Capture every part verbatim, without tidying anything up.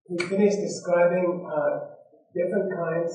we finished describing uh, different kinds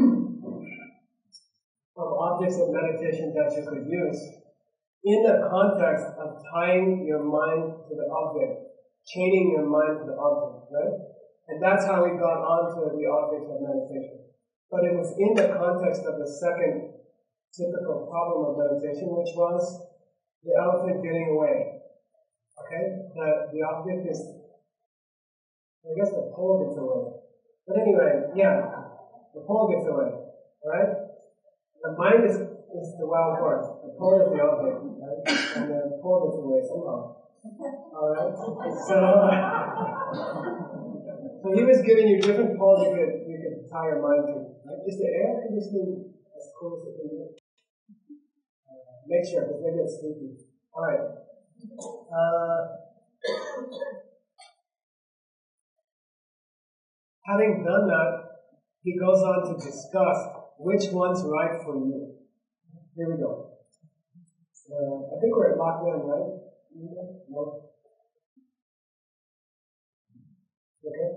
of objects of meditation that you could use in the context of tying your mind to the object, chaining your mind to the object, right? And that's how we got onto the object of meditation. But it was in the context of the second typical problem of meditation, which was the elephant getting away. Okay? The, the object is, I guess the pole gets away. But anyway, yeah, the pole gets away, right? The mind is, is the wild horse. The pole is the object, right? And the pole gets away somehow. Alright? So, so he was giving you different poles you could, you could tie your mind to. Right? Is the air conditioning as cool as it can be? Uh, make sure, because maybe it's sleepy. Alright. Uh, having done that, he goes on to discuss which one's right for you. Here we go. Uh, I think we're at Loch Ness, right? No? Okay?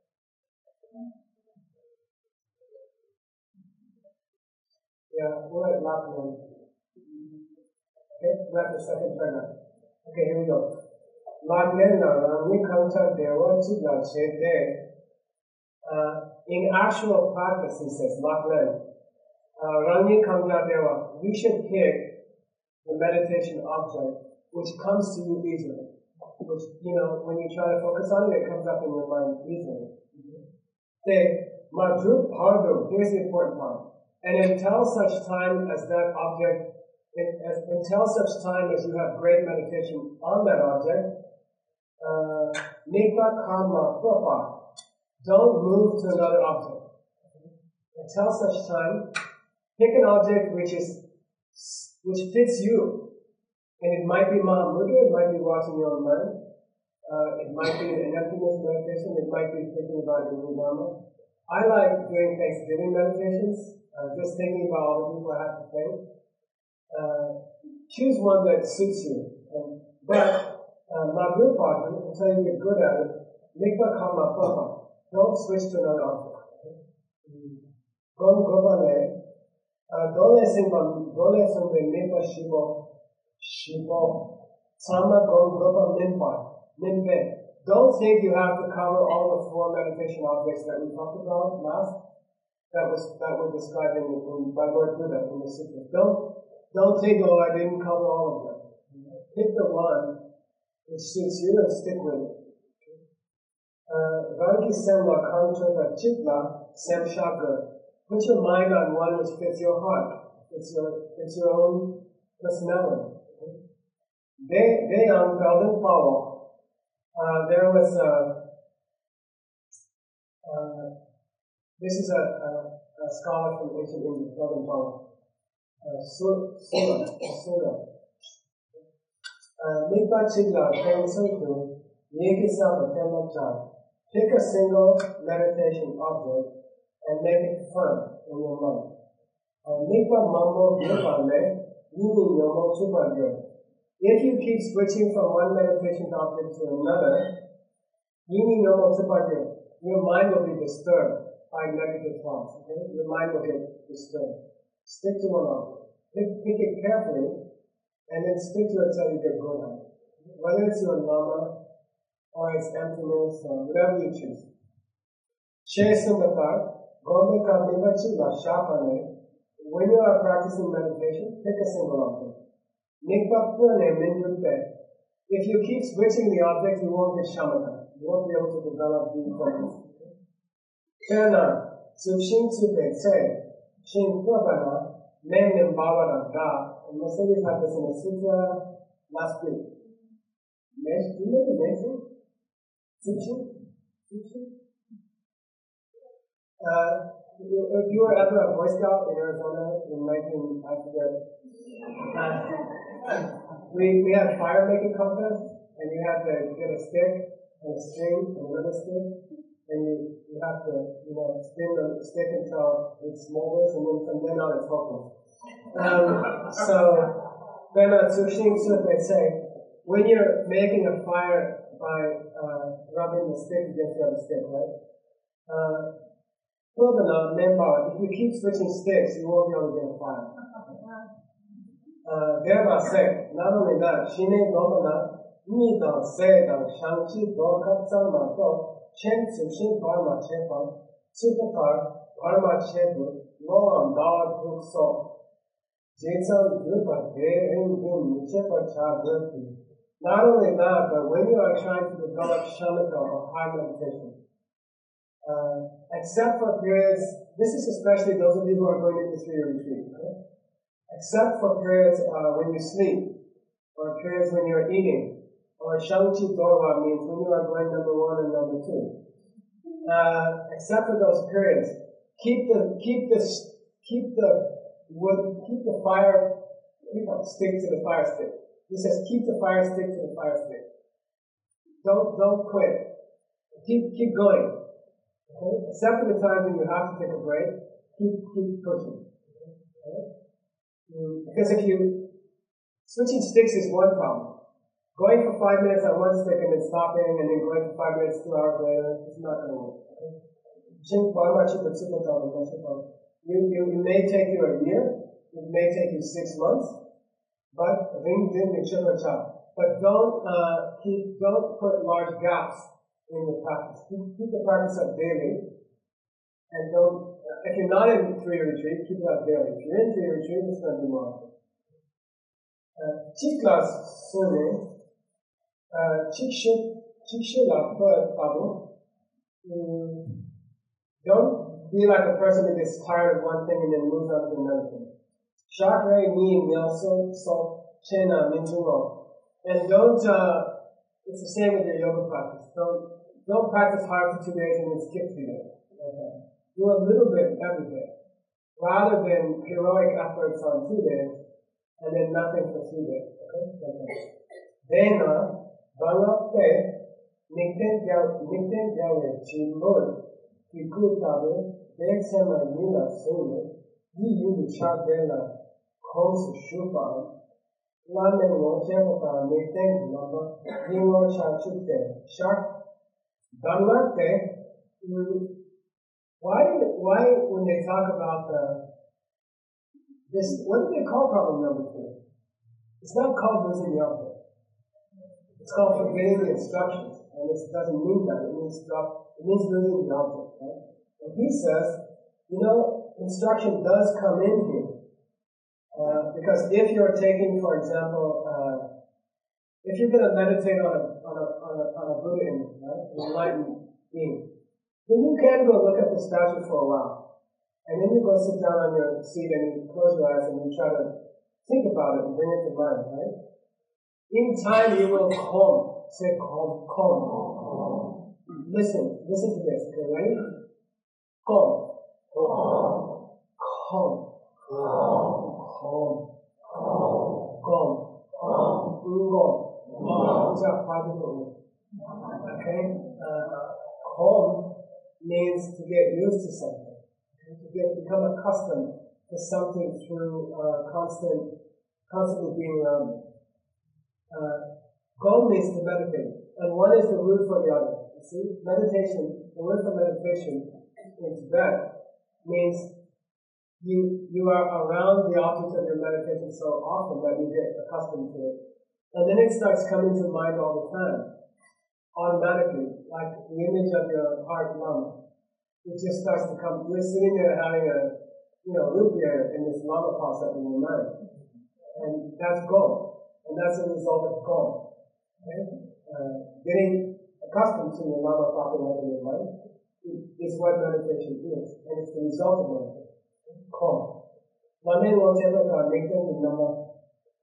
Yeah, we're at Loch Ness. Okay, we're at the second paragraph. Okay, here we go. Loch Ness, Rami Kanta Dewa Chidla Chete. In actual practice, he says, Loch Ness, Rami Kanta Dewa, you should pick the meditation object which comes to you easily. Which, you know, when you try to focus on it, it comes up in your mind easily. Say, Madru Pardu, here's the important part. And until such time as that object, until such time as you have great meditation on that object, Nikpa Karma Papa, don't move to another object. Until such time, pick an object which is which fits you. And it might be Mahamudra, it might be watching your own mind, uh, it might be an emptiness meditation, it might be thinking about your new Dharma. I like doing Thanksgiving meditations, uh, just thinking about all the people I have to thank. Uh, choose one that suits you. Um, but, uh, Madhu Party, until you get good at it, Nikpa Karma Papa, don't switch to another object. Gom Gopale, Dole Singam, Dole Singam Nipa Shibo, Shibo, Sama Gom Gopa Minpa, Minpe. Don't think you have to cover all the four meditation objects that we talked about last, that was that were described in, in by Lord Buddha in the Sutras. Don't don't think, oh, I didn't cover all of them. Pick the one which suits you and stick with it. Ranki Semla Kantrava Chitla Sem Shakra. Put your mind on one which fits your heart. It's your it's your own personality. They they on Golden Power. Uh, there was a uh, this is a, a, a scholar from ancient India, Golden Power. Sura Sura. Nikpa Chidla Prem Sanku Yeki Saba Prema Chai. Pick a single meditation object and make it firm in your mind. Nikpa Mambo Gopale Yini Yomo Chupadyo. If you keep switching from one meditation object to another, Yini Yomo Chupadyo, your mind will be disturbed by negative thoughts. Okay? Your mind will get disturbed. Stick to one object. Pick, pick it carefully, and then stick to it until you get good at it. Whether it's your Lama, or its emptiness, or whatever you choose. Share Sumbatar, Gombe Kabima Chila Shapane, when you are practicing meditation, pick a single object. If you keep switching the object, you won't get shamatha. You won't be able to develop deep focus. Tena, Sushin Supe, say, Shin Prabhana, Mem Nimbavara Da, and Mercedes had this in a sutra last week. Do you know the name? Sushin? Sushin? Uh, if you were ever a Boy Scout in Arizona in nineteen, I forget, uh, we we had fire making contest, and you had to get a stick and a string and another stick, and you you have to you know spin the stick until it smolders, and then from then on it's hopeless. Um, so then uh, Sushin Sut they say when you're making a fire by uh, rubbing the stick against the other stick, right? Uh, further now, manpower. If you keep switching sticks, you won't be able to get a fire. Uh, thereby say, not only that, shine gomana, ni da se da shangchi do kapsa ma do, chen su shin parma chepa, supatar, parma chebu, loam dawa tuk so. Jason Grupa, Verin Gum, Chepa Cha. Not only that, but when you are trying to develop shamatha or high meditation, uh, except for periods, this is especially those of you who are going into three-year retreat, okay? Except for periods uh, when you sleep, or periods when you're eating, or shangchi dorwa means when you are going number one and number two. Uh, except for those periods, keep the keep the keep the wood, keep the fire, keep the stick to the fire stick. He says, keep the fire stick to the fire stick. Don't, don't quit. Keep, keep going. Okay? Except for the times when you have to take a break, keep, keep pushing. Okay? Mm, because if you, switching sticks is one problem. Going for five minutes on one stick and then stopping and then going for five minutes, two hours later, it's not going to work. Okay? You, you, you may take you a year, it may take you six months, but ring din But don't uh, keep don't put large gaps in your practice. Keep, keep the practice up daily, and don't. Uh, if you're not in three-year retreat, keep it up daily. If you're in three-year retreat, it's going to be more. Chiklas sune, chikshila put tabu. Don't be like a person who gets tired of one thing and then moves on to another thing. Shakre ni nelson so chena minjumo. And don't, uh, it's the same with your yoga practice. Don't, don't practice hard for two days and then skip two days. Okay. Do a little bit every day. Rather than heroic efforts on two days and then nothing for two days. Okay? Okay. Dena, banga te, nikten jawe chimur, kikutabe, deksema nila sunu, yi yudu chadela, Kongsu Shupan, Lamen Wojemata, Meten Lama, Nimo Chachute, Shak, Damlate. Why, why, when they talk about the, this, what do they call problem number two? It's not called losing the object. It's called forgetting the instructions. And it doesn't mean that. It means stop, it means losing the object, right? And he says, you know, instruction does come in here. Uh, because if you're taking, for example, uh, if you're going to meditate on a on a on a, on a Buddha, right, an enlightened being, then you can go look at the statue for a while, and then you go sit down on your seat and you close your eyes and you try to think about it and bring it to mind, right? In time, you will calm. Say calm, calm. Listen, listen to this. Okay, ready? Calm, calm, calm. Calm, calm, calm, okay? Uh, calm means to get used to something, okay? To get become accustomed to something through uh, constant, constantly being around it. Uh, calm means to meditate, and one is the root for the other. You see, meditation, the word for meditation in Tibet means You, you are around the object of your meditation so often that you get accustomed to it. And then it starts coming to mind all the time, automatically, like the image of your heart lama. It just starts to come. You're sitting there having a, you know, root beer, and this lama pops up in your mind. And that's gone. And that's a result of gone. Okay? Uh, getting accustomed to your lama popping up in your mind is what meditation is. And it's the result of meditation. Calm. Lamen Wojemata, Nikten Nama.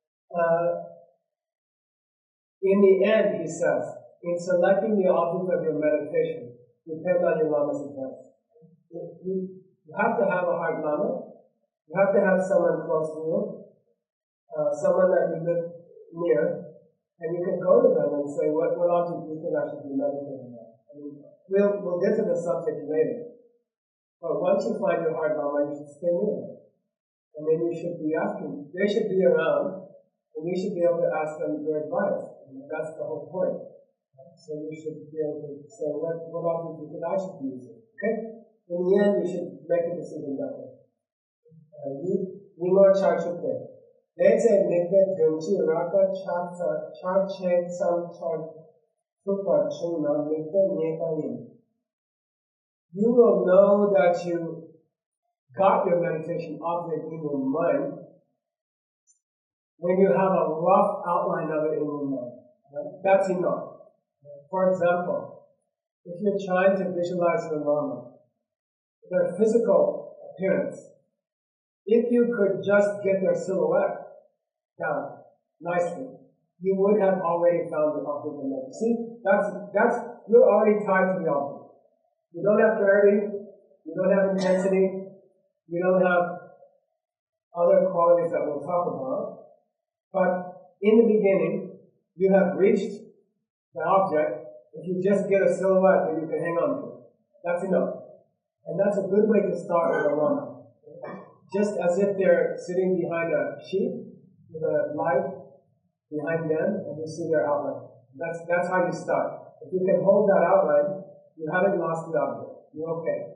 In the end, he says, in selecting the object of your meditation, depend on your lama's advice. You, you have to have a heart lama. You have to have someone close to you, uh, someone that you live near, and you can go to them and say, what, what object do you think I should be meditating on? I mean, we'll, we'll get to the subject later. But once you find your heart lama, you should stay near them. And then you should be asking, they should be around, and you should be able to ask them their advice. And that's the whole point. So you should be able to say what, what object you think I should be using. Okay? In the end, you should make a decision that way. We more charge it there. Let's say Nikka Gumchi Raka Chata Charche Sam Chart Super Chuna Nikka Nekayin. You will know that you got your meditation object in your mind when you have a rough outline of it in your mind. Right? That's enough. For example, if you're trying to visualize the Lama, their physical appearance, if you could just get their silhouette down nicely, you would have already found the object in there. See, that's, that's, you're already tied to the object. You don't have clarity, you don't have intensity, you don't have other qualities that we'll talk about, but in the beginning, you have reached the object. If you just get a silhouette that you can hang on to, that's enough. And that's a good way to start with a Lama. Just as if they're sitting behind a sheet with a light behind them and you see their outline. That's, that's how you start. If you can hold that outline, you haven't lost the object. You're okay.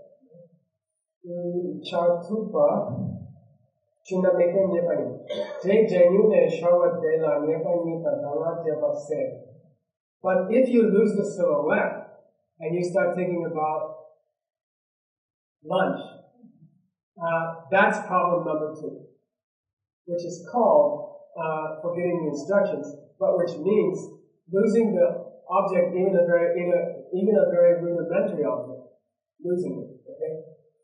Chartupa Chuna Meka Nyepayin. Jay Jenu ne Shawa Dela Nyepayin Dala Jabase. But if you lose the silhouette and you start thinking about lunch, uh, that's problem number two, which is called uh, forgetting the instructions, but which means losing the object, even a very, in a, even a very rudimentary object, losing it. Okay.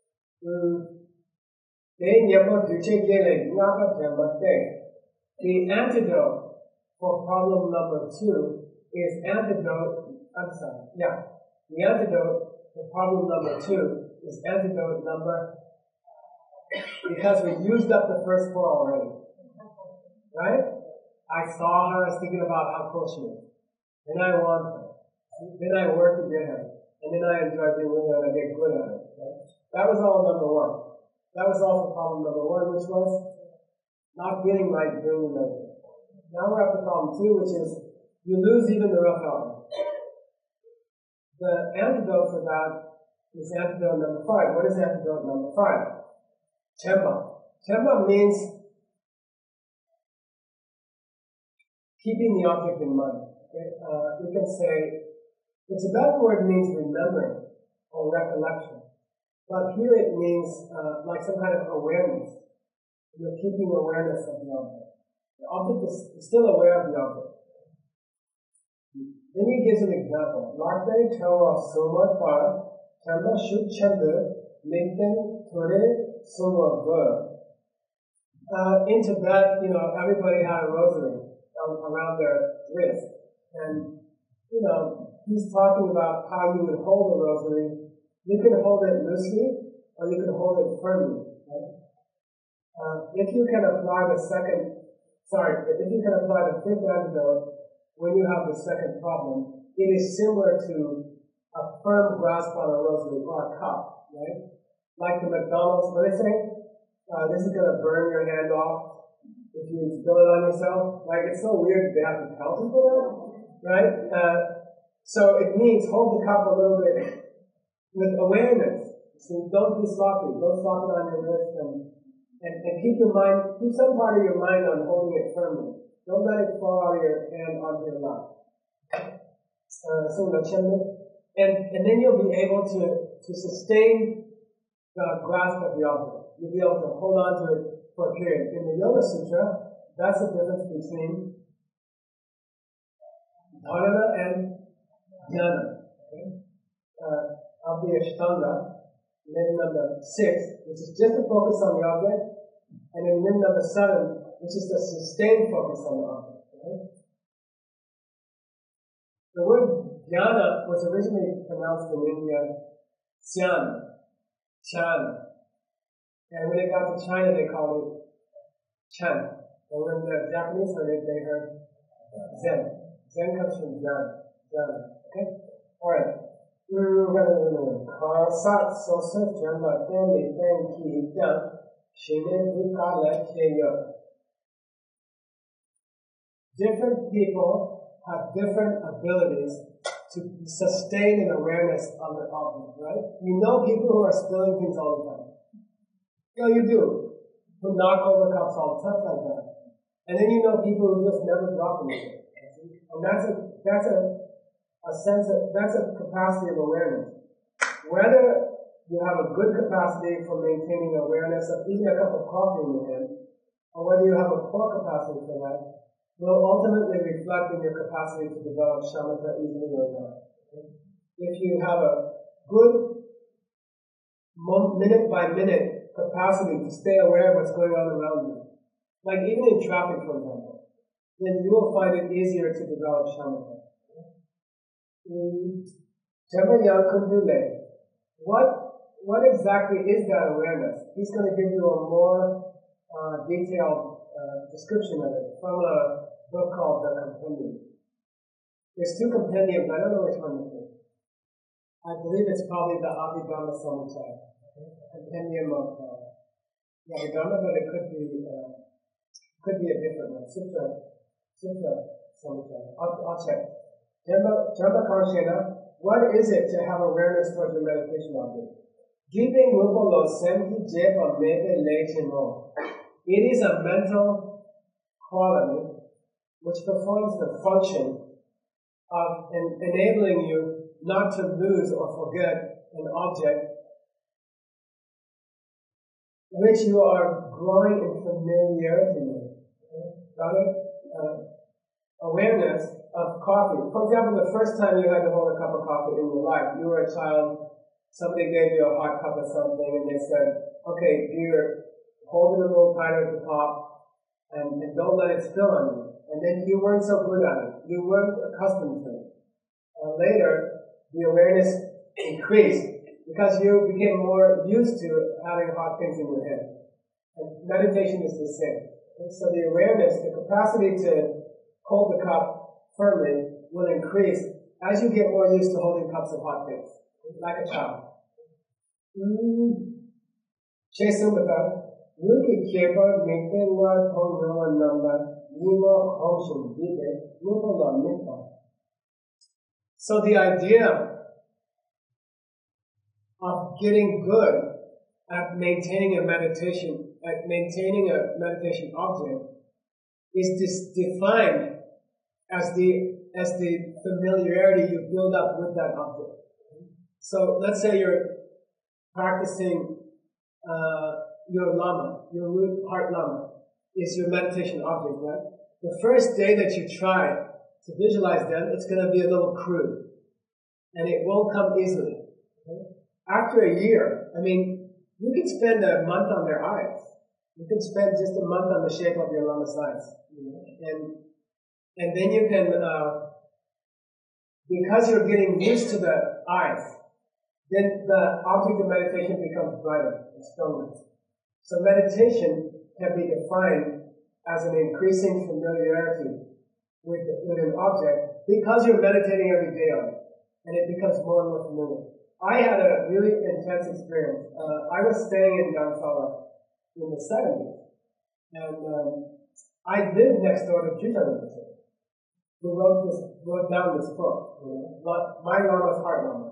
The antidote for problem number two is antidote, I'm sorry, yeah. The antidote for problem number two is antidote number, because we used up the first four already. Right? I saw her, I was thinking about how cool she is. Then I want her. Then I work to get her. And then I enjoy being with her and I get good at it. Right? That was all number one. That was also problem number one, which was not feeling like doing nothing. Now we're up to problem two, which is you lose even the rough outline. The antidote for that is antidote number five. What is antidote number five? Temba. Temba means keeping the object in mind. Okay? Uh, you can say, the Tibetan word means remembering or recollection. But here it means uh, like some kind of awareness. You're keeping awareness of the object. The object is still aware of the object. Then he gives an example. Lakde Tawa Soma Par, Tamba Shuk Chamber, Mikten Tore Soma Ver. In Tibet, you know, everybody had a rosary around their wrist. And, you know, he's talking about how you would hold a rosary. You can hold it loosely, or you can hold it firmly. Right? Uh, if you can apply the second, sorry, if you can apply the fifth antidote, when you have the second problem, it is similar to a firm grasp on a rosary or a cup, right? Like the McDonald's, what do they say? Uh, this is going to burn your hand off if you spill it on yourself. Like, it's so weird they have to tell people that, right? Uh, so it means hold the cup a little bit with awareness. So don't be sloppy. Don't slop it on your wrist and, and, and keep your mind, keep some part of your mind on holding it firmly. Don't let it fall out of your hand onto your lap. Uh, so and, and then you'll be able to, to sustain the grasp of the object. You'll be able to hold on to it for a period. In the Yoga Sutra, that's the difference between dharana and jnana. Okay? Uh, of the Ashtanga, limb number six, which is just to focus on the object, and then limb number seven, which is the sustained focus on the object. Right? The word jnana was originally pronounced in India Syana, Chana. And when it got to China, they called it Chan. And when the Japanese heard it, they heard Zen. Zen comes from jnana. Jnana. Okay? Alright. Sat sosa jamba temi ten ki yang shine bukala keyo. Different people have different abilities to sustain an awareness of the object, right? You know people who are spilling things all the time. No, you do. Who knock over cups all the time like that. And then you know people who just never drop anything. And that's a, that's a, a sense of, that's a capacity of awareness. Whether you have a good capacity for maintaining awareness of even a cup of coffee in your hand, or whether you have a poor capacity for that, will ultimately reflect in your capacity to develop shamatha easily or not. If you have a good minute by minute capacity to stay aware of what's going on around you, like even in traffic, for example, then you will find it easier to develop shamatha. Jamayan Kundule. What what exactly is that awareness? He's going to give you a more uh, detailed uh, description of it from a book called The Compendium. There's two compendiums. I don't know which one it is. I believe it's probably the Abhidhamma Samutaya, compendium of uh, the Abhidhamma, but it could be uh, could be a different one. Sutra, Sutra Samutaya. I'll, I'll check. Jamba Karshena. What is it to have awareness towards your meditation object? Giving Rupalo Senki Jeva Mebe Lechimo. It is a mental quality which performs the function of en- enabling you not to lose or forget an object which you are growing in familiarity with. Got it? Uh, awareness of coffee. For example, the first time you had to hold a cup of coffee in your life, you were a child, somebody gave you a hot cup of something, and they said, okay, dear, hold it a little tighter at the top, and, and don't let it spill on you. And then you weren't so good at it. You weren't accustomed to it. Uh, later, the awareness increased because you became more used to having hot things in your head. And meditation is the same. And so the awareness, the capacity to hold the cup firmly will increase as you get more used to holding cups of hot things, like a child. Chesumbata, Ruki Kepa, Mekenwa, Tongawa Namba, Nima, Hoshin, Bibe, Nupala, Nipa. So the idea of getting good at maintaining a meditation, at maintaining a meditation object, is dis- defined as the as the familiarity you build up with that object. So let's say you're practicing uh, your lama, your root heart lama is your meditation object, right? The first day that you try to visualize them, it's going to be a little crude, and it won't come easily. Okay? After a year, I mean, you can spend a month on their eyes. You can spend just a month on the shape of your lama's eyes, you know? and And then you can, uh, because you're getting used to the eyes, then the object of meditation becomes brighter and stronger. So meditation can be defined as an increasing familiarity with, with an object because you're meditating every day on it, and it becomes more and more familiar. I had a really intense experience. Uh, I was staying in Dharamsala in the seventies, and um, I lived next door to Juja Rinpoche, who wrote this, wrote down this book, you know, My Lama's Heart Lama.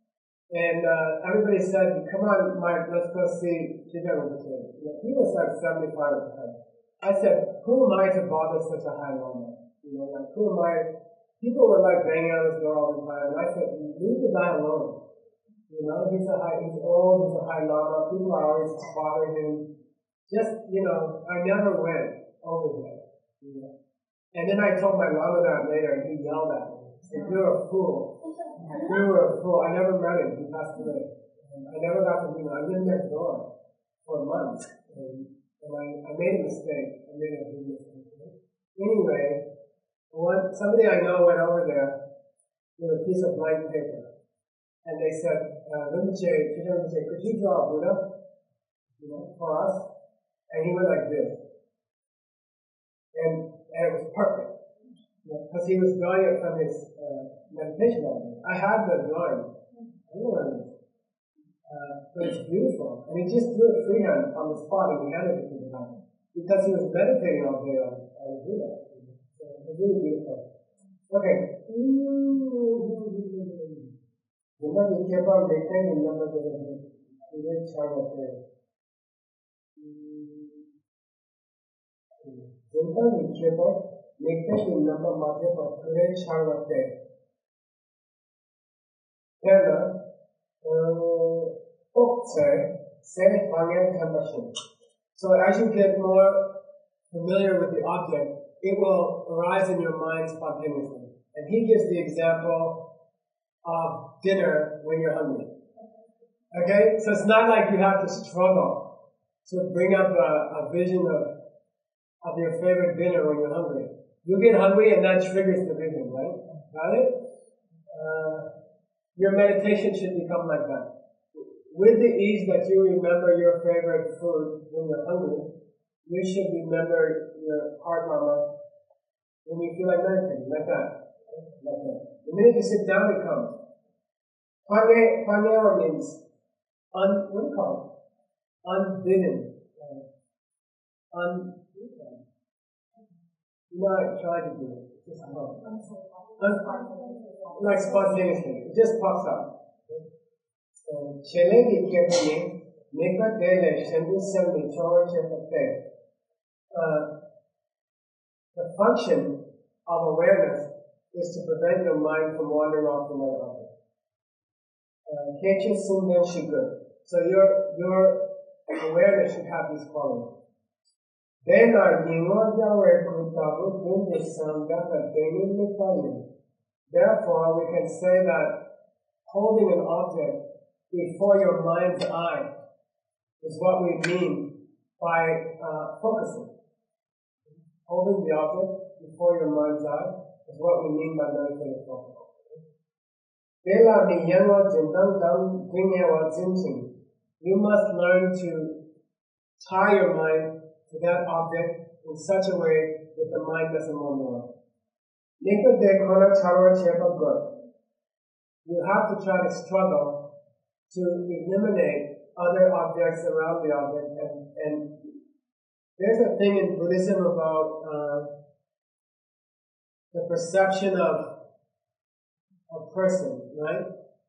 And uh, everybody said, come on, Mike, let's go see Juja Rinpoche. He was like seventy-five at the time. I said, who am I to bother such a high Lama? You know, like, who am I? People were like banging on his door all the time. And I said, leave the guy alone. You know, he's a high, he's old, he's a high Lama. People are always bothering him. Just, you know, I never went over there. You know. And then I told my Lama that later, and he yelled at me. He said, you're a fool. You were a fool. I never met him. He passed away. And I never got to meet him. I lived next door for months. And, and I, I made a mistake. I made a big mistake. Anyway, one, somebody I know went over there with a piece of blank paper. And they said, uh, Rinpoche, could you draw a Buddha, you know, for us? And he went like this. And, and it was perfect. Because you know, he was drawing it from his uh, meditation album. I had the drawing. I don't know what it is. Uh, but it's beautiful. And he just drew it freehand on the spot and he handed it to the guy. Because he was meditating all day on, on Buddha. So it was really beautiful. Okay. Remember, you keep on maintaining number that you will charge up there. Remember, you keep on maintaining number market of today charge up there. Then, Okter, say, Wangan Compassion. So as you get more familiar with the object, it will arise in your mind spontaneously. And he gives the example of dinner when you're hungry. Okay? So it's not like you have to struggle to bring up a, a vision of, of your favorite dinner when you're hungry. You get hungry and that triggers the vision, right? Got it? Uh, your meditation should become like that. With the ease that you remember your favorite food when you're hungry, you should remember your heart mama when you feel like meditating, like that. Like that. The minute you sit down, it comes. Panyara means, un, what do you call it? Unbidden. Un, not trying to do it. Just come. Un, like spontaneously. It just pops up. Chelegi kepani, meka dele, shendi selmi, chora chepate. The function of awareness is to prevent your mind from wandering off to another object. Kechi Sumden Shigur. So your your awareness should have these qualities. Then our Yingo Yawe Kutabu Dundi Sangaka Deni Mitayin. Therefore, we can say that holding an object before your mind's eye is what we mean by uh, focusing. Holding the object before your mind's eye is what we mean by meditative focus. You must learn to tie your mind to that object in such a way that the mind doesn't wander off. You have to try to struggle to eliminate other objects around the object. And, and there's a thing in Buddhism about uh, the perception of a person, right?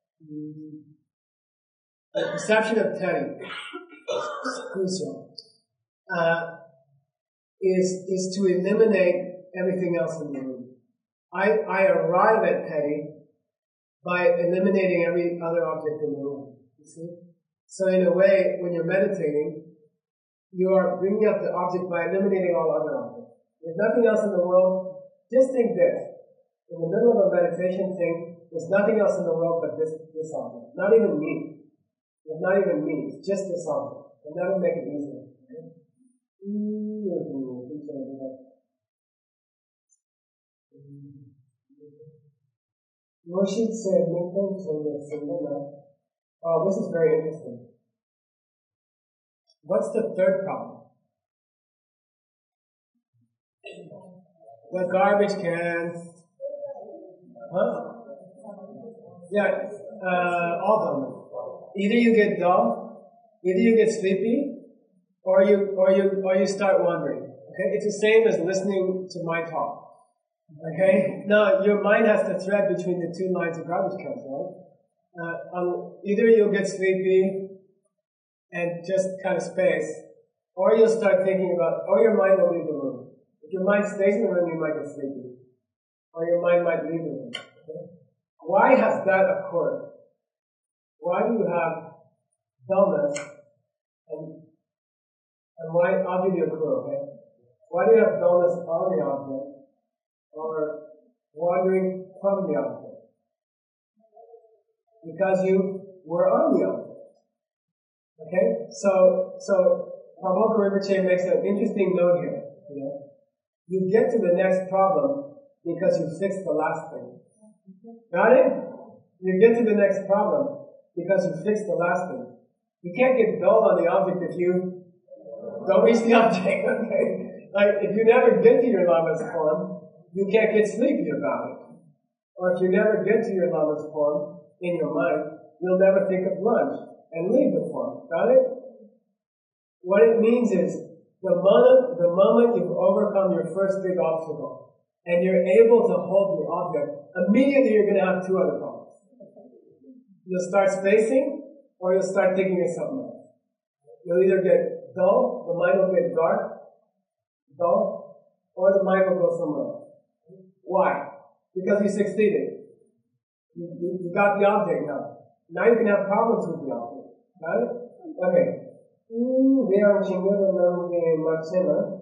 The perception of Teddy uh, is, is to eliminate everything else in the room. I, I arrive at Teddy by eliminating every other object in the room. You see? So in a way, when you're meditating, you are bringing up the object by eliminating all other objects. There's nothing else in the world. Just think this. In the middle of a meditation thing, there's nothing else in the world but this, this object. Not even me. It's not even me. It's just this object. And that'll make it easier. Moshe said, oh, this is very interesting. What's the third problem? The garbage cans. Huh? Yeah, uh, all of them. Either you get dull, either you get sleepy, or you or you or you start wandering. Okay, it's the same as listening to my talk. Okay, now your mind has to thread between the two lines of garbage cans, right? Uh, um, either you'll get sleepy and just kind of space, or you'll start thinking about, or your mind will leave the room. If your mind stays in the room, you might get sleepy, or your mind might leave the room. Okay? Why has that occurred? Why do you have dullness, and and why? I'll give you a clue. Okay, why do you have dullness on the object? Or wandering from the object? Because you were on the object. Okay? So, so Pramod Rinpoche makes an interesting note here. You know? You get to the next problem because you fixed the last thing. Got it? You get to the next problem because you fixed the last thing. You can't get dull on the object if you don't reach the object. Okay? Like, if you never get to your lama's form, you can't get sleepy about it. Or if you never get to your lama's form in your mind, you'll never think of lunch and leave the form. Got it? What it means is, the moment, the moment you've overcome your first big obstacle, and you're able to hold the object, immediately you're going to have two other problems. You'll start spacing, or you'll start thinking of something else. You'll either get dull, the mind will get dark, dull, or the mind will go somewhere else. Why? Because you succeeded. You, you, you got the object now. Now you can have problems with the object. Got it? Okay. We're chingada namge machina.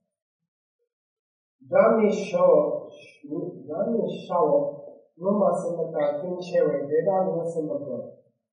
Dami show, Dami show, Ruma Simata, Kinchere, Veda Simata.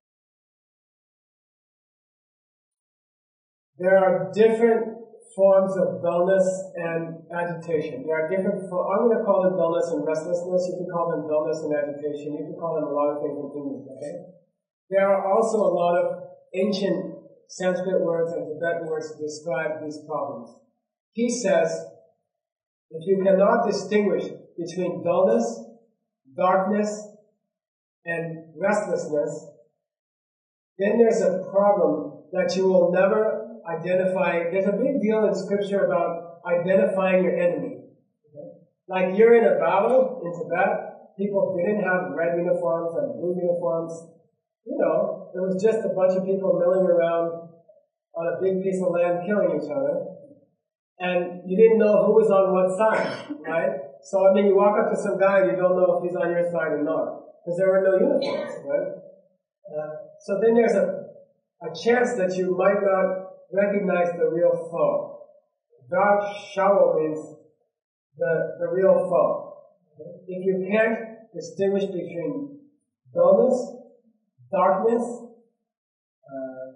There are different forms of dullness and agitation. There are different, for, I'm going to call them dullness and restlessness. You can call them dullness and agitation. You can call them a lot of things in English, okay? There are also a lot of ancient Sanskrit words and Tibetan words to describe these problems. He says, if you cannot distinguish between dullness, darkness, and restlessness, then there's a problem that you will never identify. There's a big deal in scripture about identifying your enemy. Okay? Like you're in a battle in Tibet, people didn't have red uniforms and blue uniforms. You know, it was just a bunch of people milling around on a big piece of land killing each other. And you didn't know who was on what side, right? So, I mean, you walk up to some guy and you don't know if he's on your side or not. Because there were no uniforms, right? Uh, so then there's a, a chance that you might not recognize the real foe. Dark shadow means the, the real foe. If you can't distinguish between dullness, darkness, uh,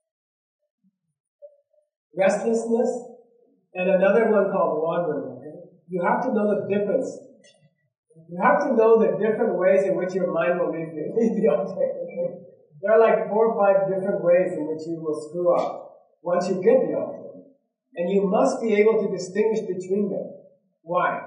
restlessness, and another one called wandering, okay? You have to know the difference. You have to know the different ways in which your mind will leave the, leave the object, okay? There are like four or five different ways in which you will screw up once you get the object. And you must be able to distinguish between them. Why?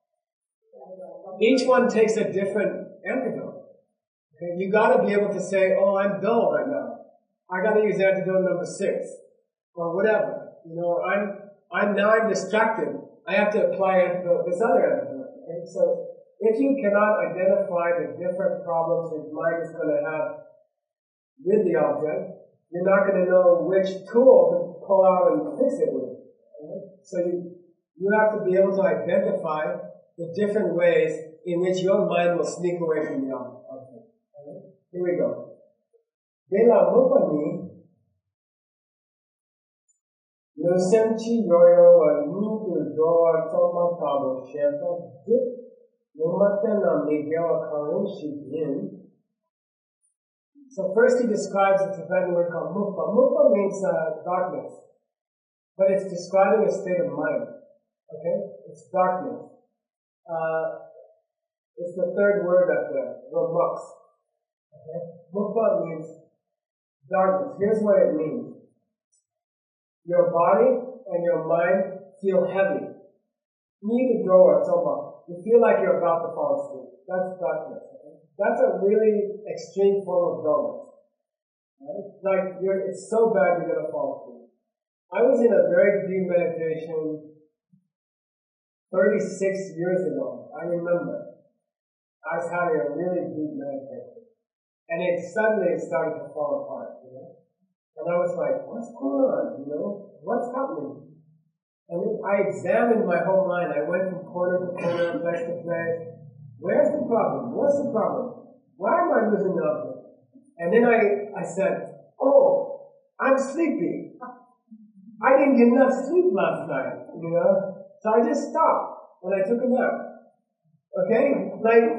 Each one takes a different antidote. Okay? You gotta be able to say, oh, I'm dull right now. I gotta use antidote number six. Or whatever. You know, I'm, I'm now I'm distracted. I have to apply antidote, this other antidote. Okay? So, if you cannot identify the different problems your mind is going to have with the object, you're not going to know which tool to pull out and fix it with. Right? So you, you have to be able to identify the different ways in which your mind will sneak away from the object. Right? Here we go. Dela mupani nusemchi yoyo wa nudu doa toma tabo shefa dip numatena miguel karin shikin. So first he describes a Tibetan word called mukpa. Mukpa means uh, darkness, but it's describing a state of mind. Okay? It's darkness. Uh, it's the third word up there, ramux. Okay? Mukpa means darkness. Here's what it means. Your body and your mind feel heavy. Need to go or so You feel like you're about to fall asleep. That's darkness. Okay? That's a really extreme form of dullness. Right? Like, you're, it's so bad you're going to fall asleep. I was in a very deep meditation thirty-six years ago. I remember. I was having a really deep meditation. And it suddenly started to fall apart, you know? And I was like, what's going on, you know? What's happening? And I examined my whole mind. I went from corner to corner, place to place. Where's the problem? What's the problem? Why am I losing the object? And then I, I said, oh, I'm sleepy. I didn't get enough sleep last night, you know? So I just stopped and I took a nap. Okay? Like,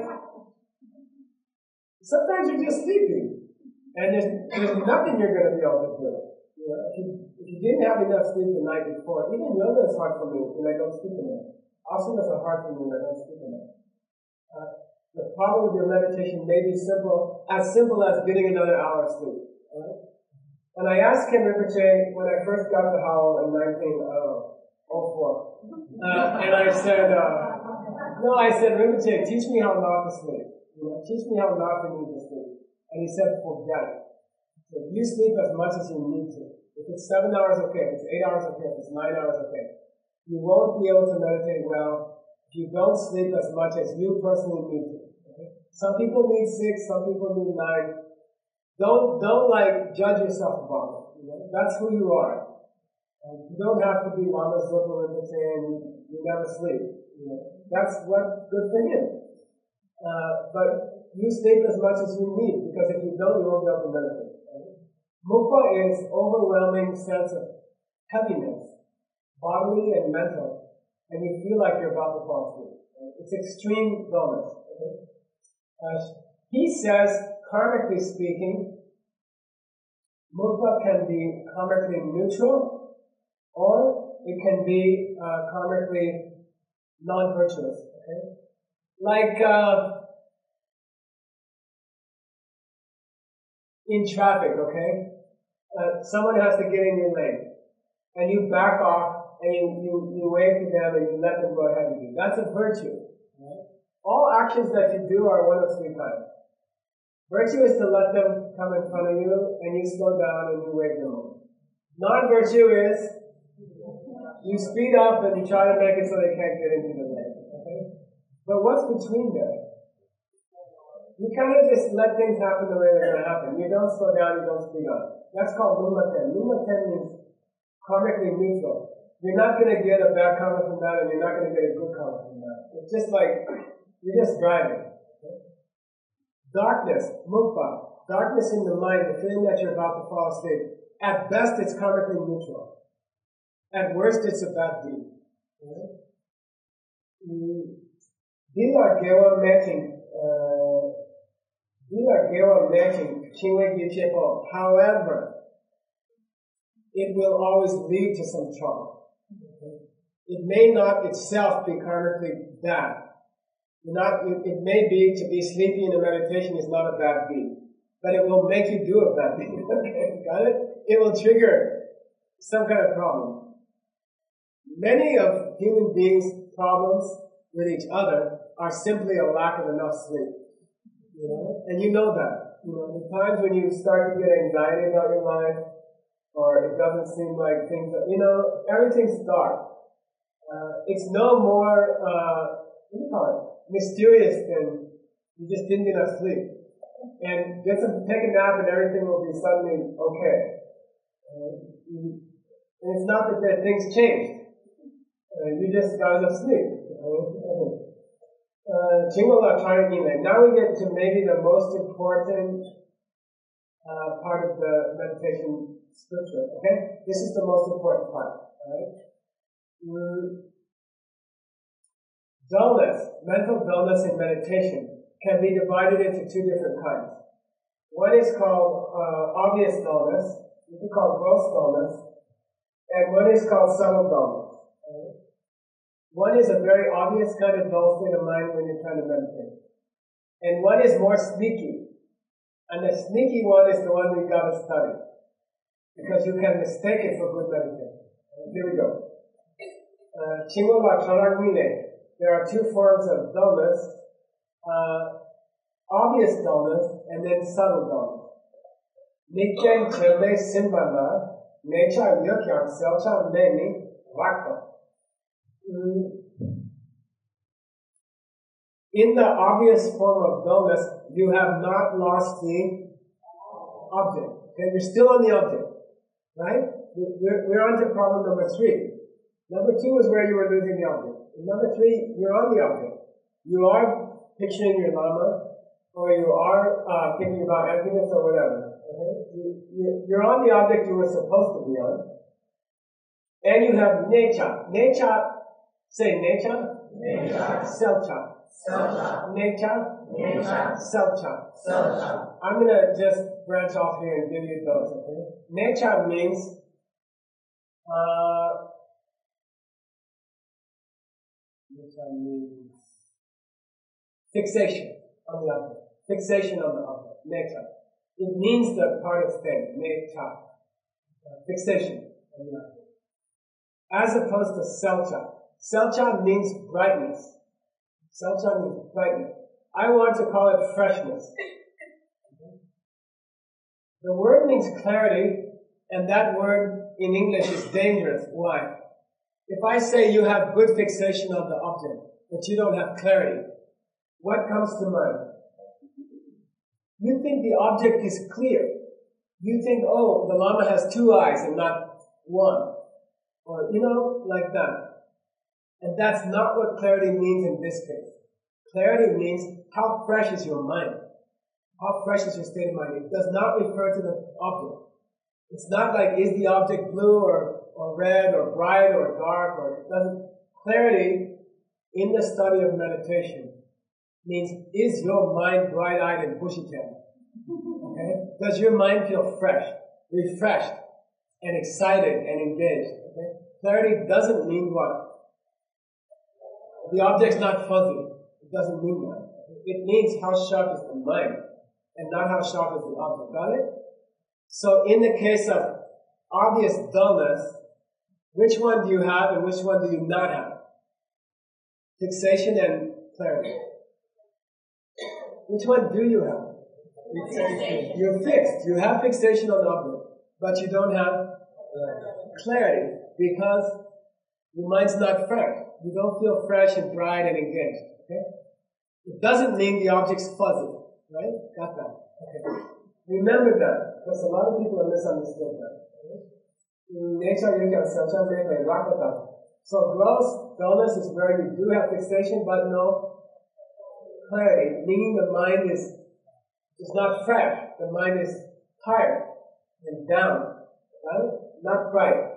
sometimes you're just sleepy. And there's, there's nothing you're going to be able to do. You know, if you, if you didn't have enough sleep the night before, even yoga is hard for me when I don't sleep enough. Asanas are hard for me when I don't sleep enough. Uh, the problem with your meditation may be simple, as simple as getting another hour of sleep. Right? And I asked Ken Rinpoche when I first got to Howell in nineteen oh four, uh, and I said, uh, no, I said, Rinpoche, teach me how not to sleep. You know, teach me how not to need to sleep. And he said, forget it. So you sleep as much as you need to. If it's seven hours, okay. If it's eight hours, okay. If it's nine hours, okay. You won't be able to meditate well if you don't sleep as much as you personally need to. Okay? Some people need six, some people need nine. Don't, don't like judge yourself about it. You know? That's who you are. And you don't have to be Lama Zopa Rinpoche and you never sleep. You know? That's what good for him. Uh, but you sleep as much as you need, because if you don't, you won't be able to meditate. Right? Mukha is overwhelming sense of heaviness, bodily and mental, and you feel like you're about to fall asleep. Right? It's extreme dullness. Okay? Uh, he says, karmically speaking, mukha can be karmically neutral, or it can be uh, karmically non-virtuous. Okay? Like uh, in traffic, okay? Uh, someone has to get in your lane, and you back off, and you, you, you wave to them, and you let them go ahead of you. That's a virtue. Right? All actions that you do are one of three kinds. Virtue is to let them come in front of you, and you slow down and you wave them over. Non-virtue is you speed up and you try to make it so they can't get into the lane. Okay? But what's between there? You kind of just let things happen the way they're going to happen. You don't slow down, you don't speed up. That's called lumaten. Lumaten means karmically neutral. You're not going to get a bad karma from that, and you're not going to get a good karma from that. It's just like, you're just driving. Okay? Darkness, mukha, darkness in the mind, the feeling that you're about to fall asleep. At best, it's karmically neutral. At worst, it's a bad deed. Dila gewa making, dila gewa making, chingwe yichepo. However, it will always lead to some trouble. It may not itself be karmically bad. Not, it, it may be to be sleepy in a meditation is not a bad deed, but it will make you do a bad deed. Okay, got it? It will trigger some kind of problem. Many of human beings' problems with each other are simply a lack of enough sleep. You know? And you know that. You know, the times when you start to get anxiety about your life, or it doesn't seem like things are, you know, everything's dark. Uh, it's no more, uh, what do you call it? Mysterious than you just didn't get enough sleep. And get some, take a nap and everything will be suddenly okay. Uh, you, and it's not that, that things changed. Uh, you just got enough sleep. Uh, now we get to maybe the most important uh, part of the meditation scripture. Okay? This is the most important part. Alright? Mm. Dullness, mental dullness in meditation, can be divided into two different kinds. One is called uh, obvious dullness, which is called gross dullness, and one is called subtle dullness. Right? One is a very obvious kind of dull state of mind when you're trying to meditate. And one is more sneaky. And the sneaky one is the one we've got to study, because you can mistake it for good meditation. Right? Here we go. Uh, There are two forms of dullness, uh, obvious dullness and then subtle dullness. Nikyan chelde simbala, necha yukyam selcha meni vakta. In the obvious form of dullness, you have not lost the object. Okay, you're still on the object, right? We're, we're on to problem number three. Number two is where you were losing the object. Number three, you're on the object. You are picturing your Lama, or you are uh, thinking about emptiness or whatever. Okay? You, you, you're on the object you were supposed to be on. And you have necha. Necha, say necha. Necha. Selcha. Selcha. Necha. Necha. Selcha. Selcha. I'm going to just branch off here and give you those. Okay? Necha means uh, means fixation on the object. Fixation on the object. Necha. It means the part of thing. Necha. Uh, fixation on the object. As opposed to selcha. Selcha means brightness. Selcha means brightness. I want to call it freshness. The word means clarity, and that word in English is dangerous. Why? If I say you have good fixation of the object, but you don't have clarity, what comes to mind? You think the object is clear. You think, oh, the Lama has two eyes and not one. Or, you know, like that. And that's not what clarity means in this case. Clarity means how fresh is your mind. How fresh is your state of mind. It does not refer to the object. It's not like, is the object blue or, or red or bright or dark, or it doesn't. Clarity in the study of meditation means, is your mind bright-eyed and bushy-tailed? Okay? Does your mind feel fresh, refreshed, and excited and engaged? Okay? Clarity doesn't mean what? The object's not fuzzy. It doesn't mean that. It means how sharp is the mind, and not how sharp is the object. Got it? So in the case of obvious dullness, which one do you have and which one do you not have? Fixation and clarity. Which one do you have? You're fixed. You have fixation on the object, but you don't have clarity because your mind's not fresh. You don't feel fresh and bright and engaged. Okay? It doesn't mean the object's fuzzy, right? Got that? Okay. Remember that, because a lot of people have misunderstood that. So gross dullness is where you do have fixation, but no clarity, meaning the mind is is not fresh. The mind is tired and down, right? Not bright.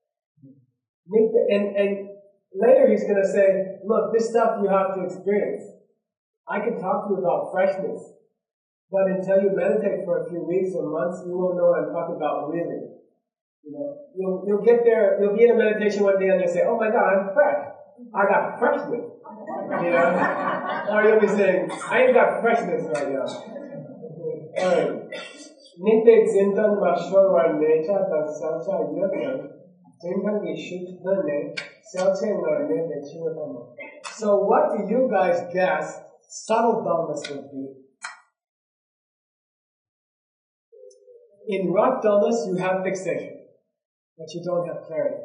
And, and later he's going to say, look, this stuff you have to experience. I can talk to you about freshness, but until you meditate for a few weeks or months, you won't know what I'm talking about really. You know, you'll, you'll get there, you'll be in a meditation one day and you'll say, oh my God, I'm fresh. I got freshness. You know? Or you'll be saying, I ain't got freshness right now. Alright. Nite zintan mashwar war necha da selcha yatan zintan ki shuddhane selcha narne dechivatama. So what do you guys guess subtle dullness would be? In rough dullness, you have fixation, but you don't have clarity.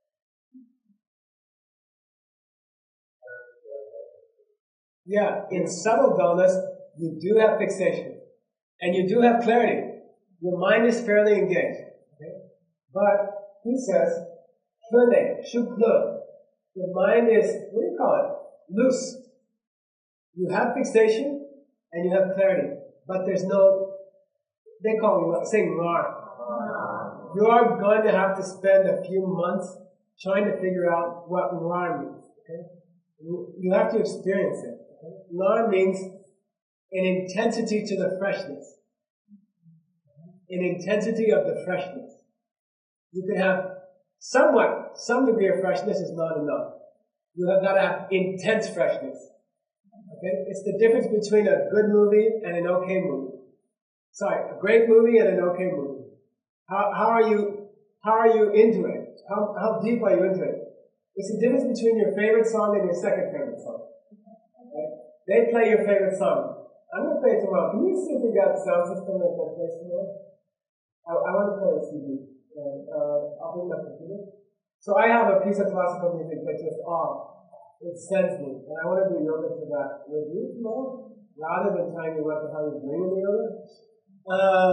Yeah, in subtle dullness, you do have fixation. And you do have clarity. Your mind is fairly engaged. Okay? But, he says, Plune, shukla. Your mind is, what do you call it? Loose. You have fixation, and you have clarity. But there's no, they call it, say noir. You are going to have to spend a few months trying to figure out what noir means. Okay? You, you have to experience it. Okay? Noir means an intensity to the freshness. An intensity of the freshness. You can have somewhat, some degree of freshness is not enough. You have got to have intense freshness. Okay? It's the difference between a good movie and an okay movie. Sorry, a great movie and an okay movie. How, how are you, how are you into it? How, how deep are you into it? It's the difference between your favorite song and your second favorite song. Okay? They play your favorite song. I'm going to play it tomorrow. Can you see if we got the sound system at that place tomorrow? I, I want to play a C D. And, uh, I'll bring my computer. So I have a piece of classical music that just off. It sends me. And I want to do yoga to that with you tomorrow, rather than telling you what the hell you're doing in the yoga. Uh,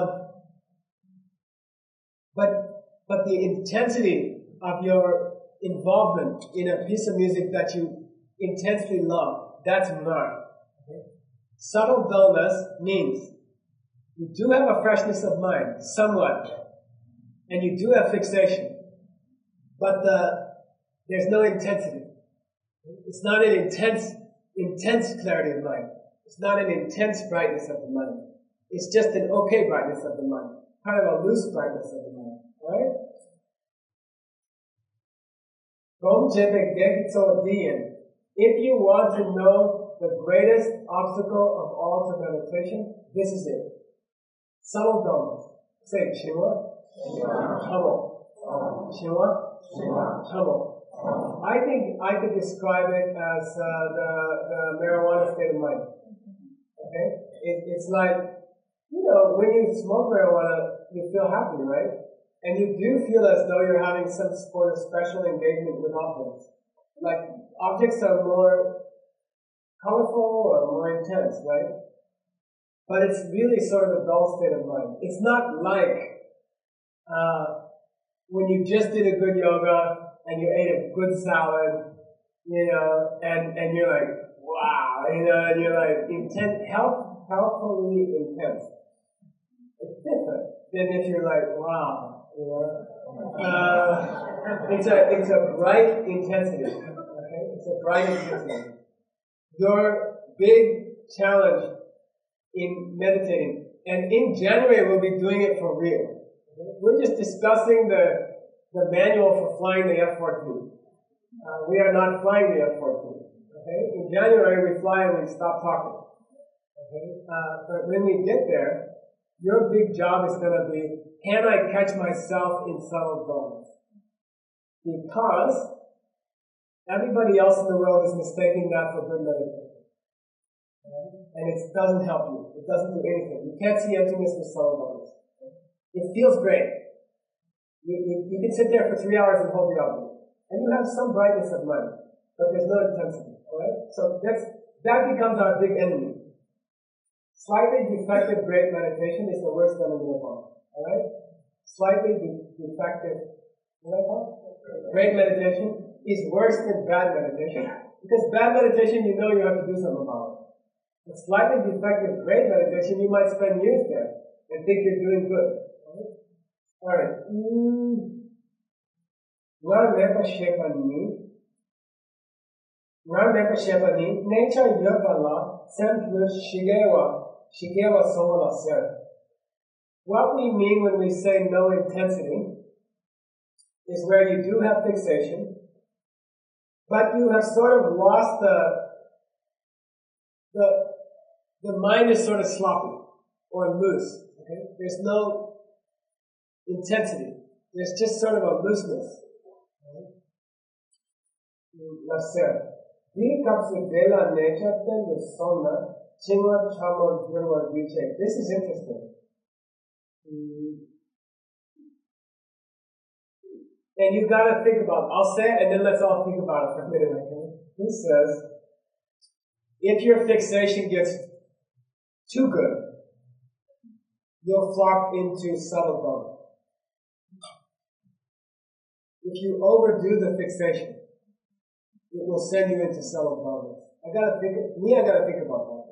but, but the intensity of your involvement in a piece of music that you intensely love, that's mnar. Okay? Subtle dullness means you do have a freshness of mind, somewhat, and you do have fixation, but the, there's no intensity. It's not an intense, intense clarity of mind. It's not an intense brightness of the mind. It's just an okay brightness of the mind, kind of a loose brightness of the mind, right? If you want to know the greatest obstacle of all to meditation, this is it. Subtle dullness. Say, Shiva, trouble. Shiva, trouble. I think I could describe it as uh, the, the marijuana state of mind. Okay? It, it's like, you know, when you smoke marijuana, you feel happy, right? And you do feel as though you're having some sort of special engagement with objects. Like, objects are more colorful or more intense, right? but it's really sort of a dull state of mind. It's not like uh, when you just did a good yoga and you ate a good salad, you know, and, and you're like, wow, you know, and you're like intent, health, healthfully intense. It's different than if you're like, wow, you know. Uh, it's a it's a bright intensity. Okay, it's a bright intensity. Your big challenge in meditating, and in January we'll be doing it for real. Okay? We're just discussing the the manual for flying the F fourteen. Uh, we are not flying the F fourteen. Okay, in January we fly and we stop talking. Okay, uh, but when we get there, your big job is going to be, can I catch myself in subtle zones? Because everybody else in the world is mistaking that for good meditation. And it doesn't help you. It doesn't do anything. You can't see emptiness with subtle zones. It feels great. You, you, you can sit there for three hours and hold the object. And you have some brightness of mind, but there's no intensity. Alright? So that's, that becomes our big enemy. Slightly defective great meditation is the worst enemy of all. Alright? Slightly de- defective great meditation is worse than bad meditation. Because bad meditation, you know you have to do something about it. But slightly defective great meditation, you might spend years there and think you're doing good. Alright. Ramepa Shepani. Ramepa Shepani. Nature Yopala. Semplus Shigewa. Shigewa Sola Ser. What we mean when we say no intensity is where you do have fixation, but you have sort of lost the, the, the mind is sort of sloppy or loose. Okay? There's no intensity. There's just sort of a looseness. Laser. This is interesting. And you've got to think about it. I'll say it and then let's all think about it for a minute. Okay? He says, if your fixation gets too good, you'll flop into subtle bone. If you overdo the fixation, it will send you into subtle bone. I gotta think, me, I gotta think about that.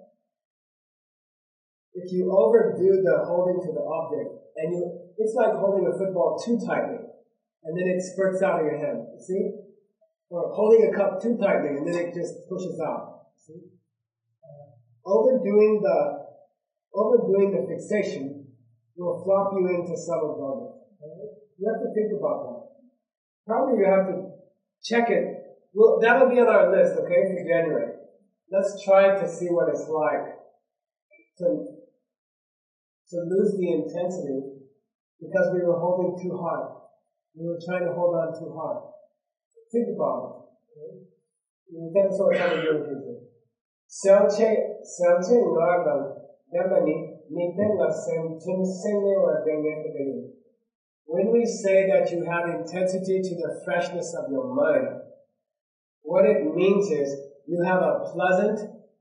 If you overdo the holding to the object, and you, it's like holding a football too tightly, and then it spurts out of your hand, you see? Or holding a cup too tightly, and then it just pushes out, see? Overdoing the, overdoing the fixation will flop you into subtle bone. You have to think about that. Probably you have to check it. Well, that'll be on our list, okay, for January. Let's try to see what it's like to, to lose the intensity because we were holding too hard. We were trying to hold on too hard. Think about it. You can sort of do it. Selche, selche normal, demani, nitenga sem, tinsenge or denge. When we say that you have intensity to the freshness of your mind, what it means is you have a pleasant,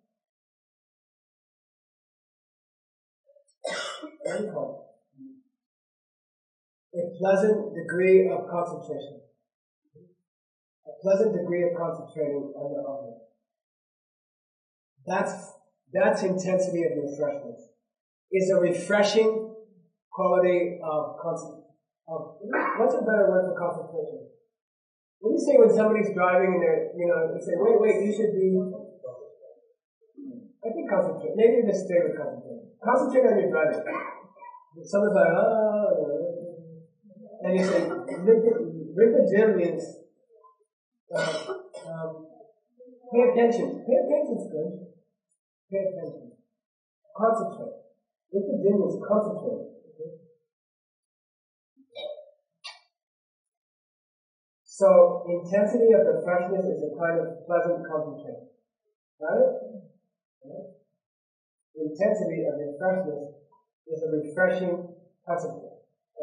what do you call it? A pleasant degree of concentration. A pleasant degree of concentrating on the object. That's, that's intensity of your freshness. Is a refreshing quality of concentration. Of, what's a better word for concentration? What do you say when somebody's driving and they're, you know, they say, wait, wait, you should be, I think concentrate. Maybe just stay with concentrate. Concentrate on your driving. Someone's like, oh, and you say, Rinpa means, uh, um, pay attention. Pay attention is good. Pay attention. Concentrate. Rinpa means concentrate. Okay? So, intensity of the freshness is a kind of pleasant concentration. Right? Right? Intensity of the freshness is a refreshing concentration.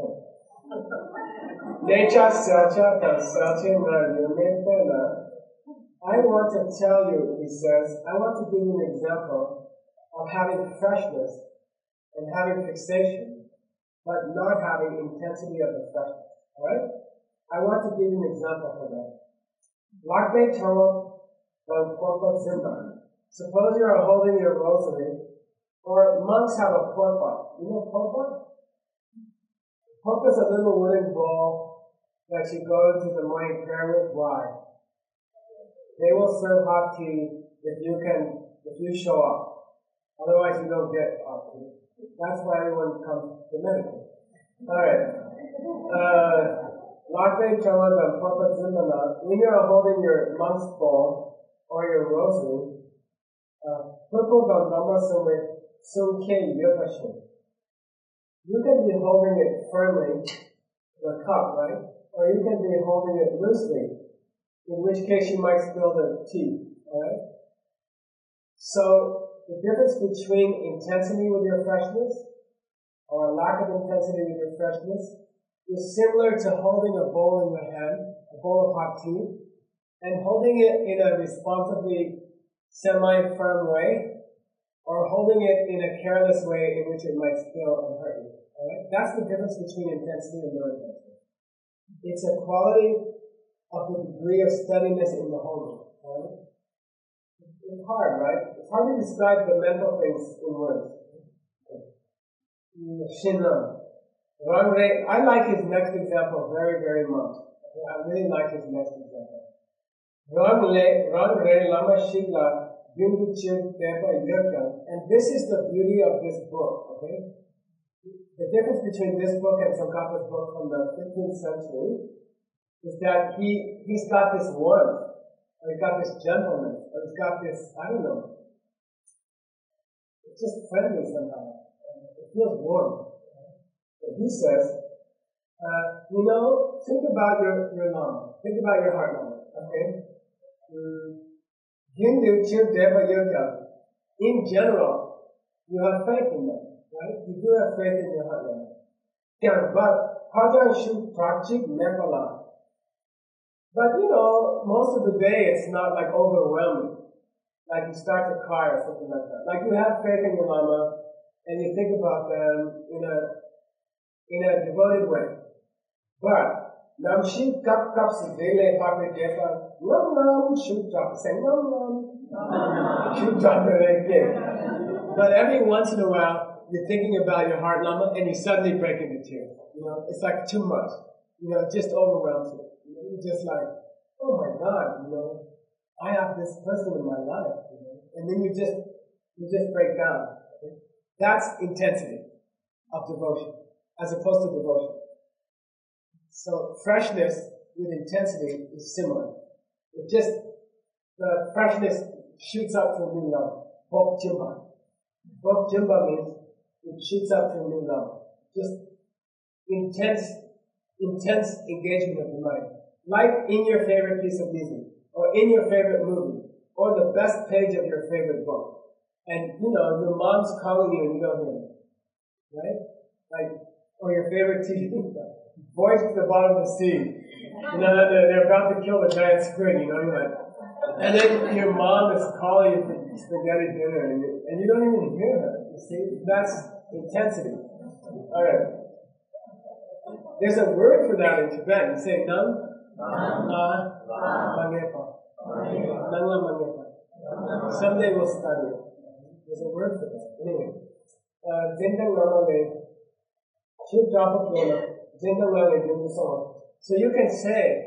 Necha selcha da selcha na yumetena. I want to tell you, he says, I want to give you an example of having freshness and having fixation, but not having intensity of the freshness. Alright? I want to give you an example for that. Lakbe Chamo from Porpa Zimba. Suppose you are holding your rosary, or monks have a porpa. You know porpa? Porpa is a little wooden bowl that you go to the morning prayer with. Why? They will serve hot tea if you can, if you show up. Otherwise, you don't get hot tea. That's why everyone comes to meditate. Alright. Uh, Lakbe Chamadam Porpa Zimbana, when you are holding your monk's bowl or your rosary, Purple Gandama with Sunke Yopashin. You can be holding it firmly, the cup, right? Or you can be holding it loosely, in which case you might spill the tea, alright? So, the difference between intensity with your freshness, or lack of intensity with your freshness, is similar to holding a bowl in your hand, a bowl of hot tea, and holding it in a responsibly semi-firm way, or holding it in a careless way in which it might spill and hurt you. Alright? That's the difference between intensity and no intensity. It's a quality of the degree of steadiness in the holding. Alright? It's hard, right? It's hard to describe the mental things in words. Shinam. I like his next example very, very much. I really like his next example. Rang Re Lama Shigla Binduchil Tepa Yurkan. And this is the beauty of this book, okay? The difference between this book and Tsongkhapa's book from the fifteenth century is that he, he's got this warmth, or he's got this gentleness, or he's got this, I don't know, it's just friendly somehow. It feels warm. But he says, uh, you know, think about your, your lama, think about your heart lama, okay? In general, you have faith in them, right? You do have faith in your heart lama. But But you know, most of the day it's not like overwhelming. Like you start to cry or something like that. Like you have faith in your lama and you think about them in a in a devoted way. But nam shi kap kap se dele pape defa nam nam shoot drop say nam nam shoot drop again. But every once in a while you're thinking about your heart lama and you suddenly break into tears. You know, it's like too much. You know, it just overwhelms you. You know, you're just like, oh my God, you know, I have this person in my life, you know, and then you just you just break down. Okay? That's intensity of devotion, as opposed to devotion. So freshness with intensity is similar. It just the freshness shoots up to a new level. Bok Jimba. Bok Jimba means it shoots up to a new level. Just intense, intense engagement of the mind. Like in your favorite piece of music, or in your favorite movie, or the best page of your favorite book. And, you know, your mom's calling you and you don't hear it. Right? Like, or your favorite T V. Voyage to the bottom of the sea. You know, they're, they're about to kill the giant squid, you know, you're like, and then your mom is calling you for spaghetti dinner, and you, and you don't even hear her. You see? That's intensity. Alright. There's a word for that in Tibetan. Say, Nam, Ma, Mangepa. Nangla Mangepa. Someday we'll study it. There's a word for that. Anyway. Jindang Namale, Shub Japa Plona, Jindang Namale, Jindang Sama. So you can say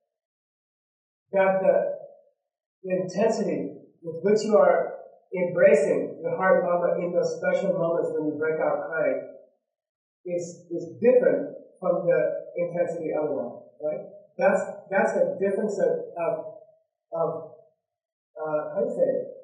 that the, the intensity with which you are embracing your heart lama in those special moments when you break out crying is, is different from the intensity otherwise, right? That's, that's a difference of, of, of uh, how do you say it?